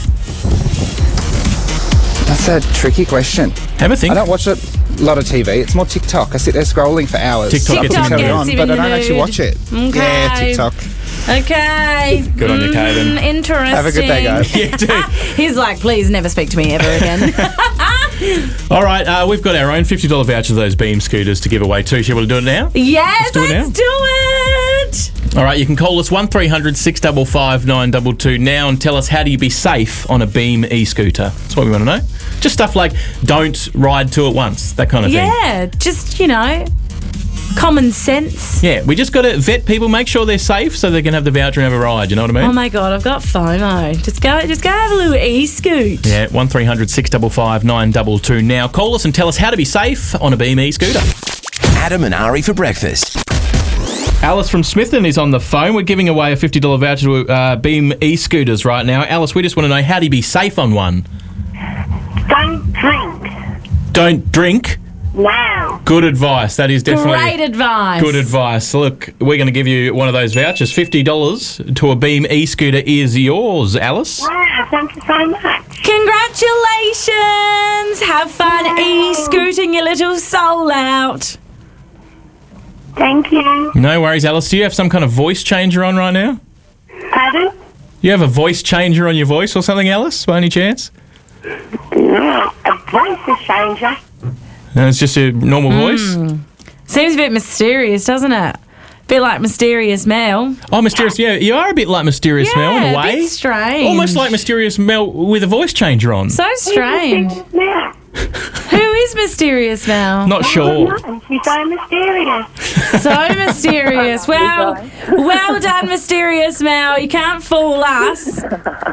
That's a tricky question. Have a think. I don't watch a lot of T V. It's more TikTok. I sit there scrolling for hours. TikTok gets Up you in until the it mood. on, Gets you but in I the don't actually mood. watch it. Okay. Yeah, TikTok. Okay. Good on you, Caden. Mm, interesting. Have a good day, guys. Yeah, too. He's like, please never speak to me ever again. All right, uh, we've got our own fifty dollars voucher of those Beam scooters to give away too. Shall we do it now? Yes, Let's do it let's now. do it. All right, you can call us one three hundred six five five nine two two now and tell us how do you be safe on a Beam e-scooter. That's what we want to know. Just stuff like don't ride two at once, that kind of thing. Yeah, just, you know, common sense. Yeah, we just got to vet people, make sure they're safe so they can have the voucher and have a ride, you know what I mean? Oh my God, I've got FOMO. Just go, just go have a little e-scoot. Yeah, one three hundred six five five nine two two now. Call us and tell us how to be safe on a Beam e-scooter. Adam and Ari for breakfast. Alice from Smithton is on the phone. We're giving away a fifty dollars voucher to uh, Beam e-scooters right now. Alice, we just want to know, how do you be safe on one? Don't drink. Don't drink? No. Good advice. That is definitely Great advice. good advice. Look, we're going to give you one of those vouchers. fifty dollars to a Beam e-scooter is yours, Alice. Wow, thank you so much. Congratulations. Have fun e-scooting your little soul out. Thank you. No worries, Alice. Do you have some kind of voice changer on right now? Pardon? You have a voice changer on your voice or something, Alice, by any chance? No, a voice changer. No, it's just a normal voice? Seems a bit mysterious, doesn't it? Bit like Mysterious Mel. Oh, Mysterious, yeah. You are a bit like Mysterious Yeah, Mel in a a way. bit strange. Almost like Mysterious Mel with a voice changer on. So strange. Yeah. Who is Mysterious Mel? Not sure. She's so mysterious. So mysterious. Well, well done, Mysterious Mel. You can't fool us.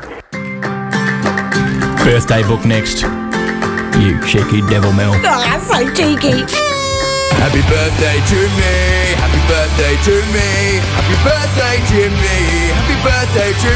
Birthday book next. You cheeky devil, Mel. Oh, so cheeky. Happy birthday to me. Happy birthday to me. Happy birthday to me. Happy birthday to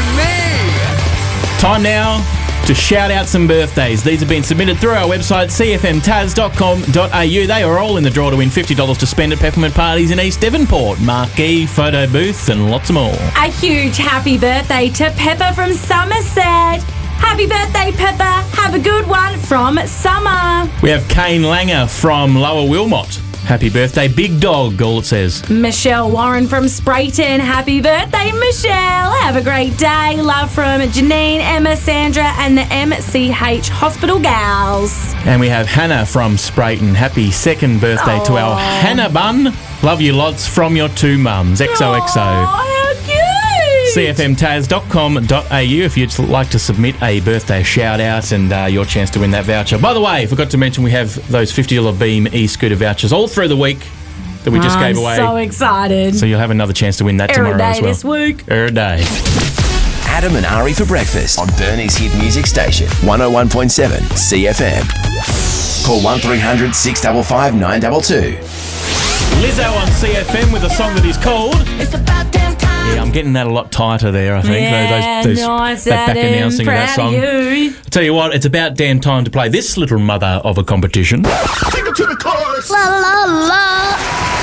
me. Time now to shout out some birthdays. These have been submitted through our website, c f m taz dot com dot a u. They are all in the draw to win fifty dollars to spend at Peppermint Parties in East Devonport. Marquee, photo booth and lots more. A huge happy birthday to Pepper from Somerset. Happy birthday, Pepper. Have a good one from Summer. We have Kane Langer from Lower Wilmot. Happy birthday, Big Dog, all it says. Michelle Warren from Sprayton. Happy birthday, Michelle. Have a great day. Love from Janine, Emma, Sandra, and the M C H Hospital Gals. And we have Hannah from Sprayton. Happy second birthday to our Hannah Bun. Love you lots from your two mums. X O X O. Oh, how cute. c f m taz dot com dot a u if you'd like to submit a birthday shout out and uh, your chance to win that voucher. By the way, forgot to mention we have those fifty dollars Beam e-scooter vouchers all through the week that we just I'm gave away. so excited. So you'll have another chance to win that Every tomorrow day as well. this week. Every day. Adam and Ari for breakfast on Burnie's hit music station, one oh one point seven C F M. Call one three hundred six five five nine two two. Lizzo on C F M with a song that is called... It's about damn time. Yeah, I'm getting that a lot tighter there, I think. Yeah, those, those, nice, that back Adam. announcing of that Proud song. of you. I'll tell you what, it's about damn time to play this little mother of a competition. Take it to the chorus. La la la.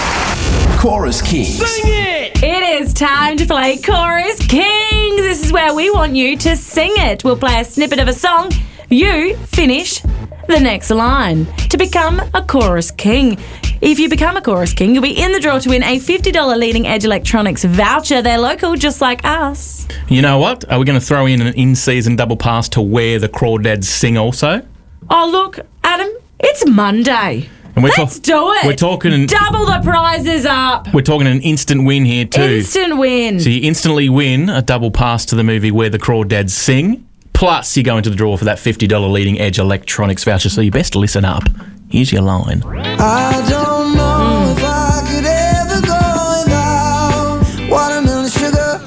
Chorus Kings. Sing it. It is time to play Chorus Kings. This is where we want you to sing it. We'll play a snippet of a song. You finish the next line to become a Chorus King. If you become a Chorus King, you'll be in the draw to win a fifty dollars Leading Edge Electronics voucher. They're local, just like us. You know what? Are we going to throw in an in-season double pass to where the Crawdads sing also? Oh, look, Adam, it's Monday. And we're Let's talk- do it. We're talking... Double the prizes up. We're talking an instant win here too. Instant win. So you instantly win a double pass to the movie Where the Crawdads Sing. Plus, you go into the draw for that fifty dollars Leading Edge Electronics voucher. So you best listen up. Here's your line. I don't know if I could ever go without watermelon sugar.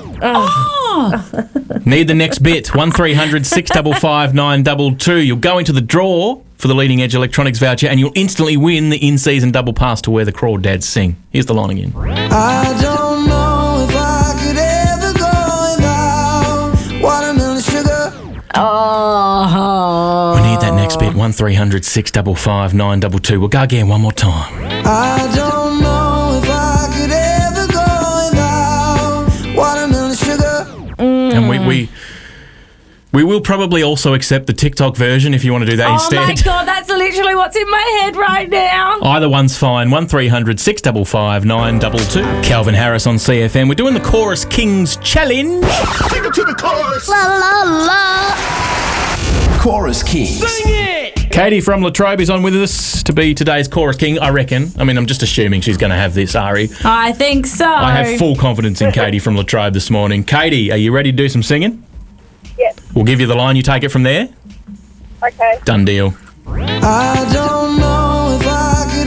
Oh. Need the next bit. one three hundred six five five nine two two. You'll go into the draw for the Leading Edge Electronics voucher, and you'll instantly win the in-season double pass to Where the Crawdads Sing. Here's the line again. I don't know if I could ever go without watermelon sugar. Oh. We need that next bit. one three hundred six five five nine two two. We'll go again one more time. I don't know if I could ever go without watermelon sugar. And we, we we will probably also accept the TikTok version if you want to do that Oh instead. my God, that's literally what's in my head right now. Either one's fine. one three hundred six five five nine two two. Calvin Harris on C F M. We're doing the Chorus Kings Challenge. Take it to the chorus. La la la. Chorus Kings. Sing it! Katie from Latrobe is on with us to be today's Chorus King, I reckon. I mean, I'm just assuming she's going to have this, Ari. I think so. I have full confidence in Katie from Latrobe this morning. Katie, are you ready to do some singing? Yes. We'll give you the line. You take it from there. Okay. Done deal. I don't know if I could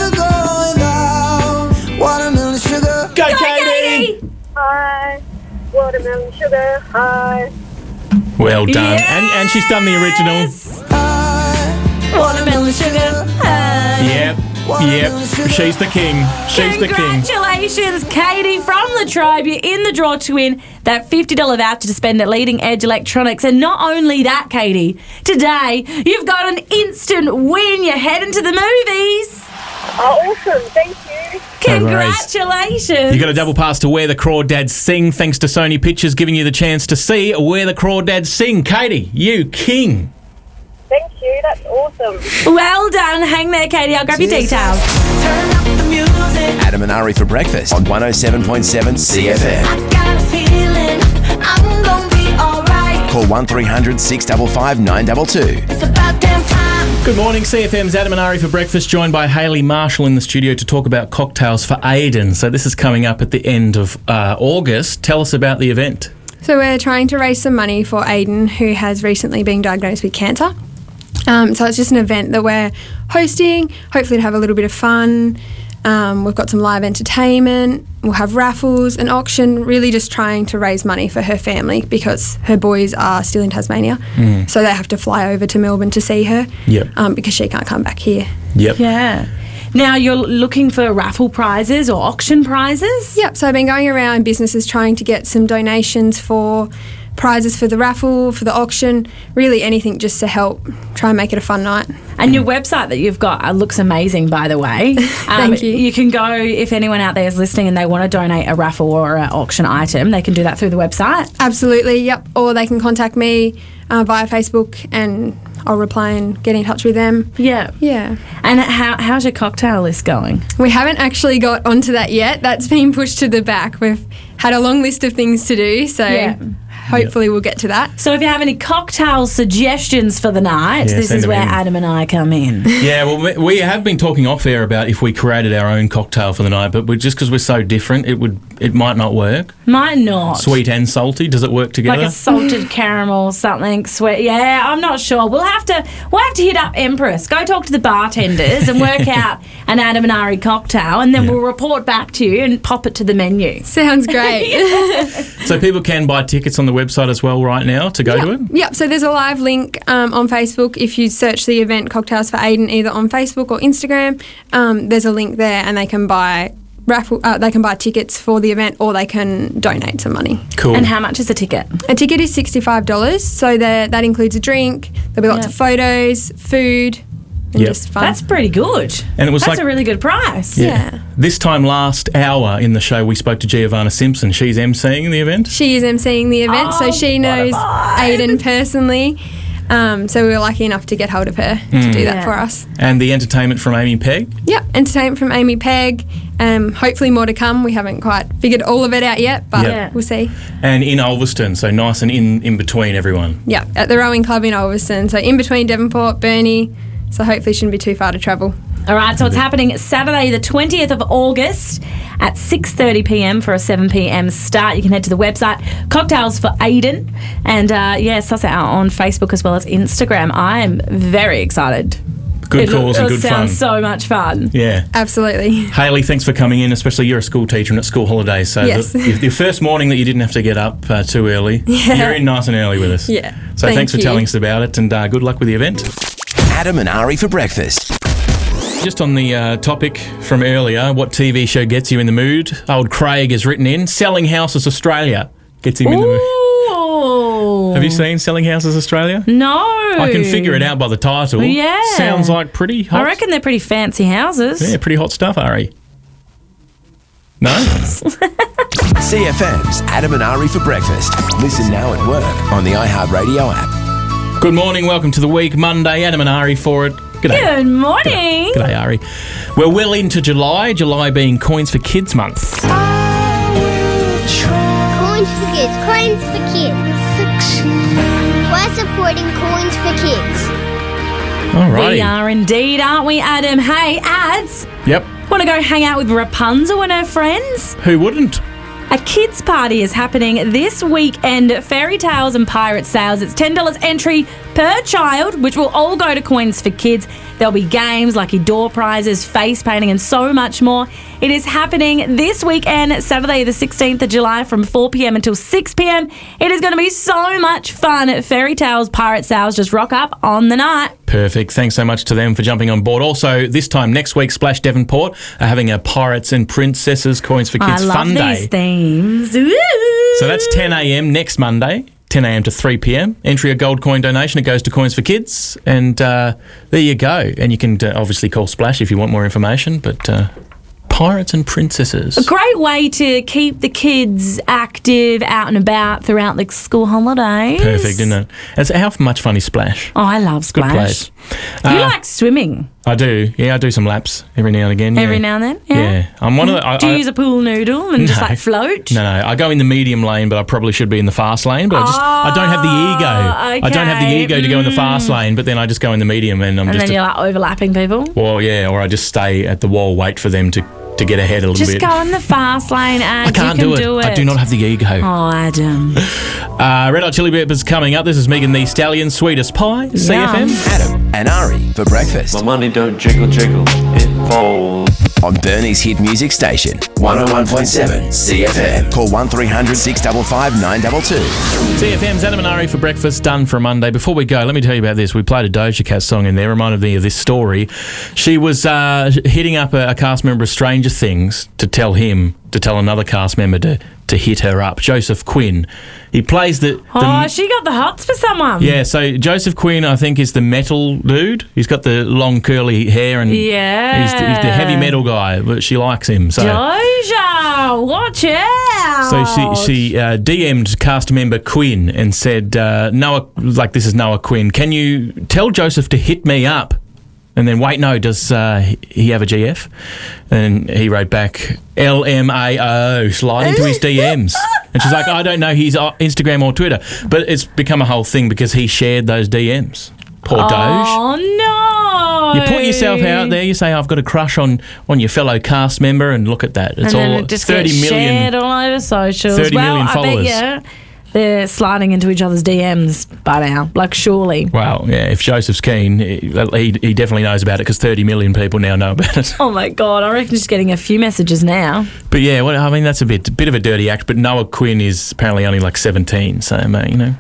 ever go without watermelon sugar. Go, Katie! Hi. Watermelon sugar. Hi. Well done. Yes! And and she's done the original. Watermelon sugar. Yep. Yep. She's the king. She's the king. Congratulations, Katie from Latrobe. You're in the draw to win that fifty dollars voucher to spend at Leading Edge Electronics. And not only that, Katie, today you've got an instant win. You're heading to the movies. Oh, awesome. Thank you. Congratulations. You got a double pass to Where the Crawdads Sing, thanks to Sony Pictures giving you the chance to see Where the Crawdads Sing. Katie, you king. Thank you. That's awesome. Well done. Hang there, Katie. I'll grab your details. Turn up the music. Adam and Ari for breakfast on one oh seven point seven C F M. I got a feeling I'm gonna be alright. Call one three hundred six five five nine two two. It's about damn time. Good morning, C F M's Adam and Ari for breakfast, joined by Hayley Marshall in the studio to talk about Cocktails for Aiden. So this is coming up at the end of uh, August. Tell us about the event. So we're trying to raise some money for Aiden, who has recently been diagnosed with cancer. Um, so it's just an event that we're hosting, hopefully to have a little bit of fun. Um, we've got some live entertainment, we'll have raffles, an auction, really just trying to raise money for her family because her boys are still in Tasmania. Mm. So they have to fly over to Melbourne to see her Yep. um, because she can't come back here. Yep. Yeah. Now you're looking for raffle prizes or auction prizes? Yep, so I've been going around businesses trying to get some donations for prizes for the raffle, for the auction, really anything just to help try and make it a fun night. And your website that you've got uh, looks amazing, by the way. Um, Thank you. You can go, if anyone out there is listening and they want to donate a raffle or an auction item, they can do that through the website. Absolutely, yep. Or they can contact me uh, via Facebook and I'll reply and get in touch with them. Yeah. Yeah. And how, how's your cocktail list going? We haven't actually got onto that yet. That's been pushed to the back. We've had a long list of things to do, so Yeah. hopefully we'll get to that. So if you have any cocktail suggestions for the night, Yeah, this send is them where in. Adam and I come in. Yeah, well, we- we have been talking off air about if we created our own cocktail for the night, but we just because we're so different, it would it might not work. Might not. Sweet and salty, does it work together? Like a salted caramel, something sweet. Yeah, I'm not sure. We'll have to we'll have to hit up Empress. Go talk to the bartenders and work out an Adam and Ari cocktail, and then we'll report back to you and pop it to the menu. Sounds great. So people can buy tickets on the website as well right now to go yep. to it? Yep, so there's a live link um, on Facebook. If you search the event Cocktails for Aiden either on Facebook or Instagram, um, there's a link there and they can buy raffle. Uh, they can buy tickets for the event or they can donate some money. Cool. And how much is a ticket? A ticket is sixty-five dollars, so that that includes a drink, there'll be lots Yep. of photos, food, and Yep. just fun. That's pretty good. And it was That's like- a really good price. Yeah. This time last hour in the show, we spoke to Giovanna Simpson. She's emceeing the event. She is emceeing the event, Oh, so she knows Aiden personally. Um, so we were lucky enough to get hold of her to Mm. do that Yeah. for us. And the entertainment from Amy Pegg. Yep, entertainment from Amy Pegg. Um, hopefully more to come. We haven't quite figured all of it out yet, but Yeah. we'll see. And in Ulverston, so nice and in, in between everyone. Yeah, at the rowing club in Ulverston. So in between Devonport, Burnie. So hopefully shouldn't be too far to travel. All right, so it's happening Saturday, the twentieth of August at six thirty p m for a seven p m start. You can head to the website, Cocktails for Aiden, and uh, yeah, suss it out on Facebook as well as Instagram. I am very excited. Good It- cause and it good fun. sounds so much fun. Yeah. Absolutely. Hayley, thanks for coming in, especially you're a school teacher and at school holidays. So Yes. the, your first morning that you didn't have to get up uh, too early, Yeah. you're in nice and early with us. Yeah. So Thank thanks for you. telling us about it and uh, good luck with the event. Adam and Ari for breakfast. Just on the uh, topic from earlier, what T V show gets you in the mood? Old Craig has written in, Selling Houses Australia gets him in the mood. Ooh. Have you seen Selling Houses Australia? No. I can figure it out by the title. Yeah. Sounds like pretty hot. I reckon they're pretty fancy houses. Yeah, pretty hot stuff, Ari. No? C F M's Adam and Ari for breakfast. Listen now at work on the iHeartRadio app. Good morning, welcome to the week, Monday. Adam and Ari for it. G'day. Good morning. G'day, G'day Ari. We're well into July, July being Coins for Kids month. Coins for kids. Coins for kids. We're supporting Coins for Kids. Alrighty. We are indeed, aren't we, Adam? Hey, ads. Yep. Want to go hang out with Rapunzel and her friends? Who wouldn't? A kids' party is happening this weekend. Fairy Tales and Pirate Sales. It's ten dollars entry per child, which will all go to Coins for Kids. There'll be games, lucky door prizes, face painting, and so much more. It is happening this weekend, Saturday the sixteenth of July from four p.m. until six p.m. It is going to be so much fun. Fairy Tales, Pirate Sales, just rock up on the night. Perfect. Thanks so much to them for jumping on board. Also, this time next week, Splash Devonport are having a Pirates and Princesses Coins for Kids I love fun day. these themes. Ooh. So that's ten a.m. next Monday, ten a.m. to three p.m. Entry a gold coin donation. It goes to Coins for Kids. And uh, there you go. And you can uh, obviously call Splash if you want more information. But uh, Pirates and Princesses. A great way to keep the kids active, out and about throughout the school holidays. Perfect, isn't it? It's, how much fun is Splash? Oh, I love Splash. Good place. You Uh, like swimming I do. Yeah, I do some laps every now and again. Yeah. every now and then? Yeah. Yeah. I'm one of the... I, Do you I- use a pool noodle and just No. like float? No, no. I go in the medium lane, but I probably should be in the fast lane. But I just, I don't have the ego. I don't have the okay. ego to go in the fast lane, but then I just go in the medium and I'm And just... then a- you're like overlapping people? Or, yeah, or I just stay at the wall, wait for them to, to get ahead a little Just bit. go in the fast lane and I can't you can do it. do it. I do not have the ego. Oh, Adam. Uh, Red Hot Chili Peppers coming up. This is Megan Thee Stallion, Sweetest Pie, C F M. Adam and Ari for breakfast. My money don't jiggle jiggle, it falls. On Bernie's hit music station, one oh one point seven C F M. Call one three hundred six five five nine two two. C F M's Adam and Ari for breakfast, done for a Monday. Before we go, let me tell you about this. We played a Doja Cat song in there, reminded me of this story. She was uh, hitting up a, a cast member of Stranger Things to tell him, to tell another cast member to, to hit her up, Joseph Quinn. He plays the... the Oh, she got the hots for someone. Yeah, so Joseph Quinn, I think, is the metal dude. He's got the long curly hair and Yeah. he's, the, he's the heavy metal guy, but she likes him. So Doja, watch out. So she she uh, D M'd cast member Quinn and said, uh, Noah, like this is Noah Quinn, can you tell Joseph to hit me up? And then, wait, no, does uh, he have a G F? And he wrote back, L M A O, slide into his D Ms. And she's like, I don't know his uh, Instagram or Twitter. But it's become a whole thing because he shared those D Ms. Poor Doge. Oh, no. You put yourself out there, you say, I've got a crush on, on your fellow cast member, and look at that. It's and then all it just thirty gets million. shared all over socials. thirty well, million I followers. bet you they're sliding into each other's D Ms by now. Like, surely. Well, yeah, if Joseph's keen, he, he he definitely knows about it because thirty million people now know about it. Oh, my God. I reckon just getting a few messages now. But yeah, well, I mean, that's a bit bit of a dirty act, but Noah Quinn is apparently only like seventeen, so, you know.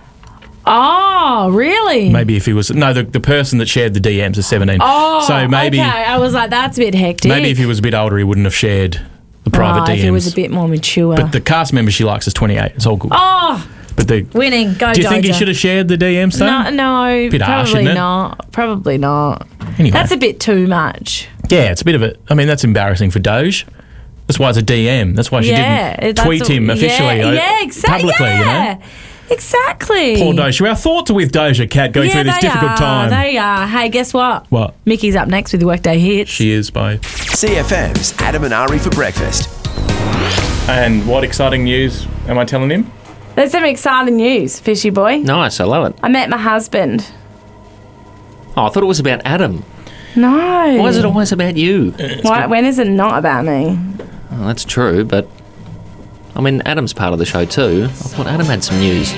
Oh, really? Maybe if he was... No, the, the person that shared the D Ms is seventeen. Oh, so maybe, okay. I was like, that's a bit hectic. maybe if he was a bit older, he wouldn't have shared the private oh, D Ms. if he was a bit more mature. But the cast member she likes is twenty-eight. It's all good. Oh, But the, winning. Go, do you think he Doja. should have shared the D Ms, though? No, no, Bit harsh, probably isn't it? not. Probably not. Anyway. That's a bit too much. Yeah, it's a bit of a... I mean, that's embarrassing for Doge. That's why it's a D M. That's why she yeah, didn't that's tweet a- him officially. Yeah, uh, yeah exactly. Publicly, yeah. you know? Exactly. Poor Doja. Our thoughts are with Doja Cat going yeah, through this they difficult are, time. They are. Hey, guess what? What? Mickey's up next with the Workday Hits. She is, bye. C F M's Adam and Ari for breakfast. And what exciting news am I telling him? There's some exciting news, Fishy Boy. Nice, I love it. I met my husband. Oh, I thought it was about Adam. No. Why is it always about you? Why, when is it not about me? Oh, that's true, but I mean, Adam's part of the show too. I thought Adam had some news.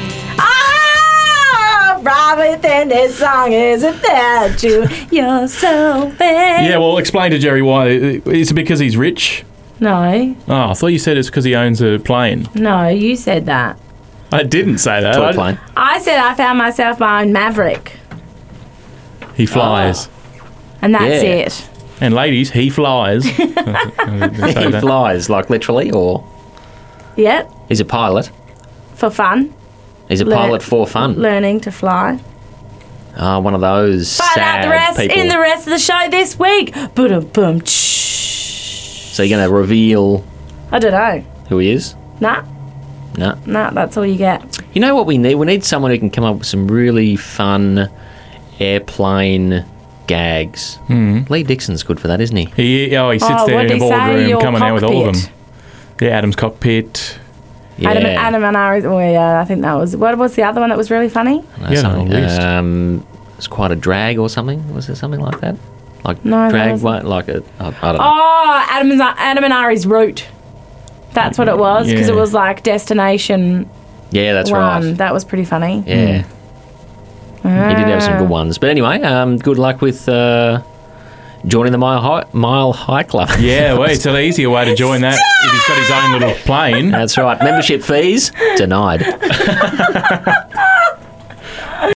Ah, probably think this song is about you. You're so bad. Yeah, well, explain to Jerry why. Is it because he's rich? No, Oh, I thought you said it's because he owns a plane. no, you said that. I didn't say that. Toy I- plane. I said I found myself my own Maverick. He flies. And that's Yeah. it. And ladies, he flies. He flies, like literally, or Yep, he's a pilot. for fun. He's a Lear- pilot for fun. Learning to fly. Ah, one of those Find sad out the rest people. in the rest of the show this week. Boom, boom. So you're going to reveal I don't know. who he is? Nah, No. nah, that's all you get. You know what we need? We need someone who can come up with some really fun airplane gags. Hmm. Lee Dixon's good for that, isn't he? He, oh, he sits Oh, there what'd in the he say? boardroom Your coming out with all of them. cockpit. Yeah, Adam's cockpit. Adam, Adam and Ari. Oh yeah, I think that was. What was the other one that was really funny? No, Yeah, something, no, list. um, it's quite a drag or something. Was there something like that? Like No, that drag, wasn't. what? Like a, I, I don't know. Oh, Adam and Adam and Ari's route. That's what it was because Yeah. it was like destination. Yeah, that's one. right. That was pretty funny. Yeah. He did have some Ah. good ones. But anyway, um, good luck with uh, joining the Mile High, Mile High Club. Yeah, well, it's an easier way to join that if he's got his own little plane. That's right. Membership fees denied.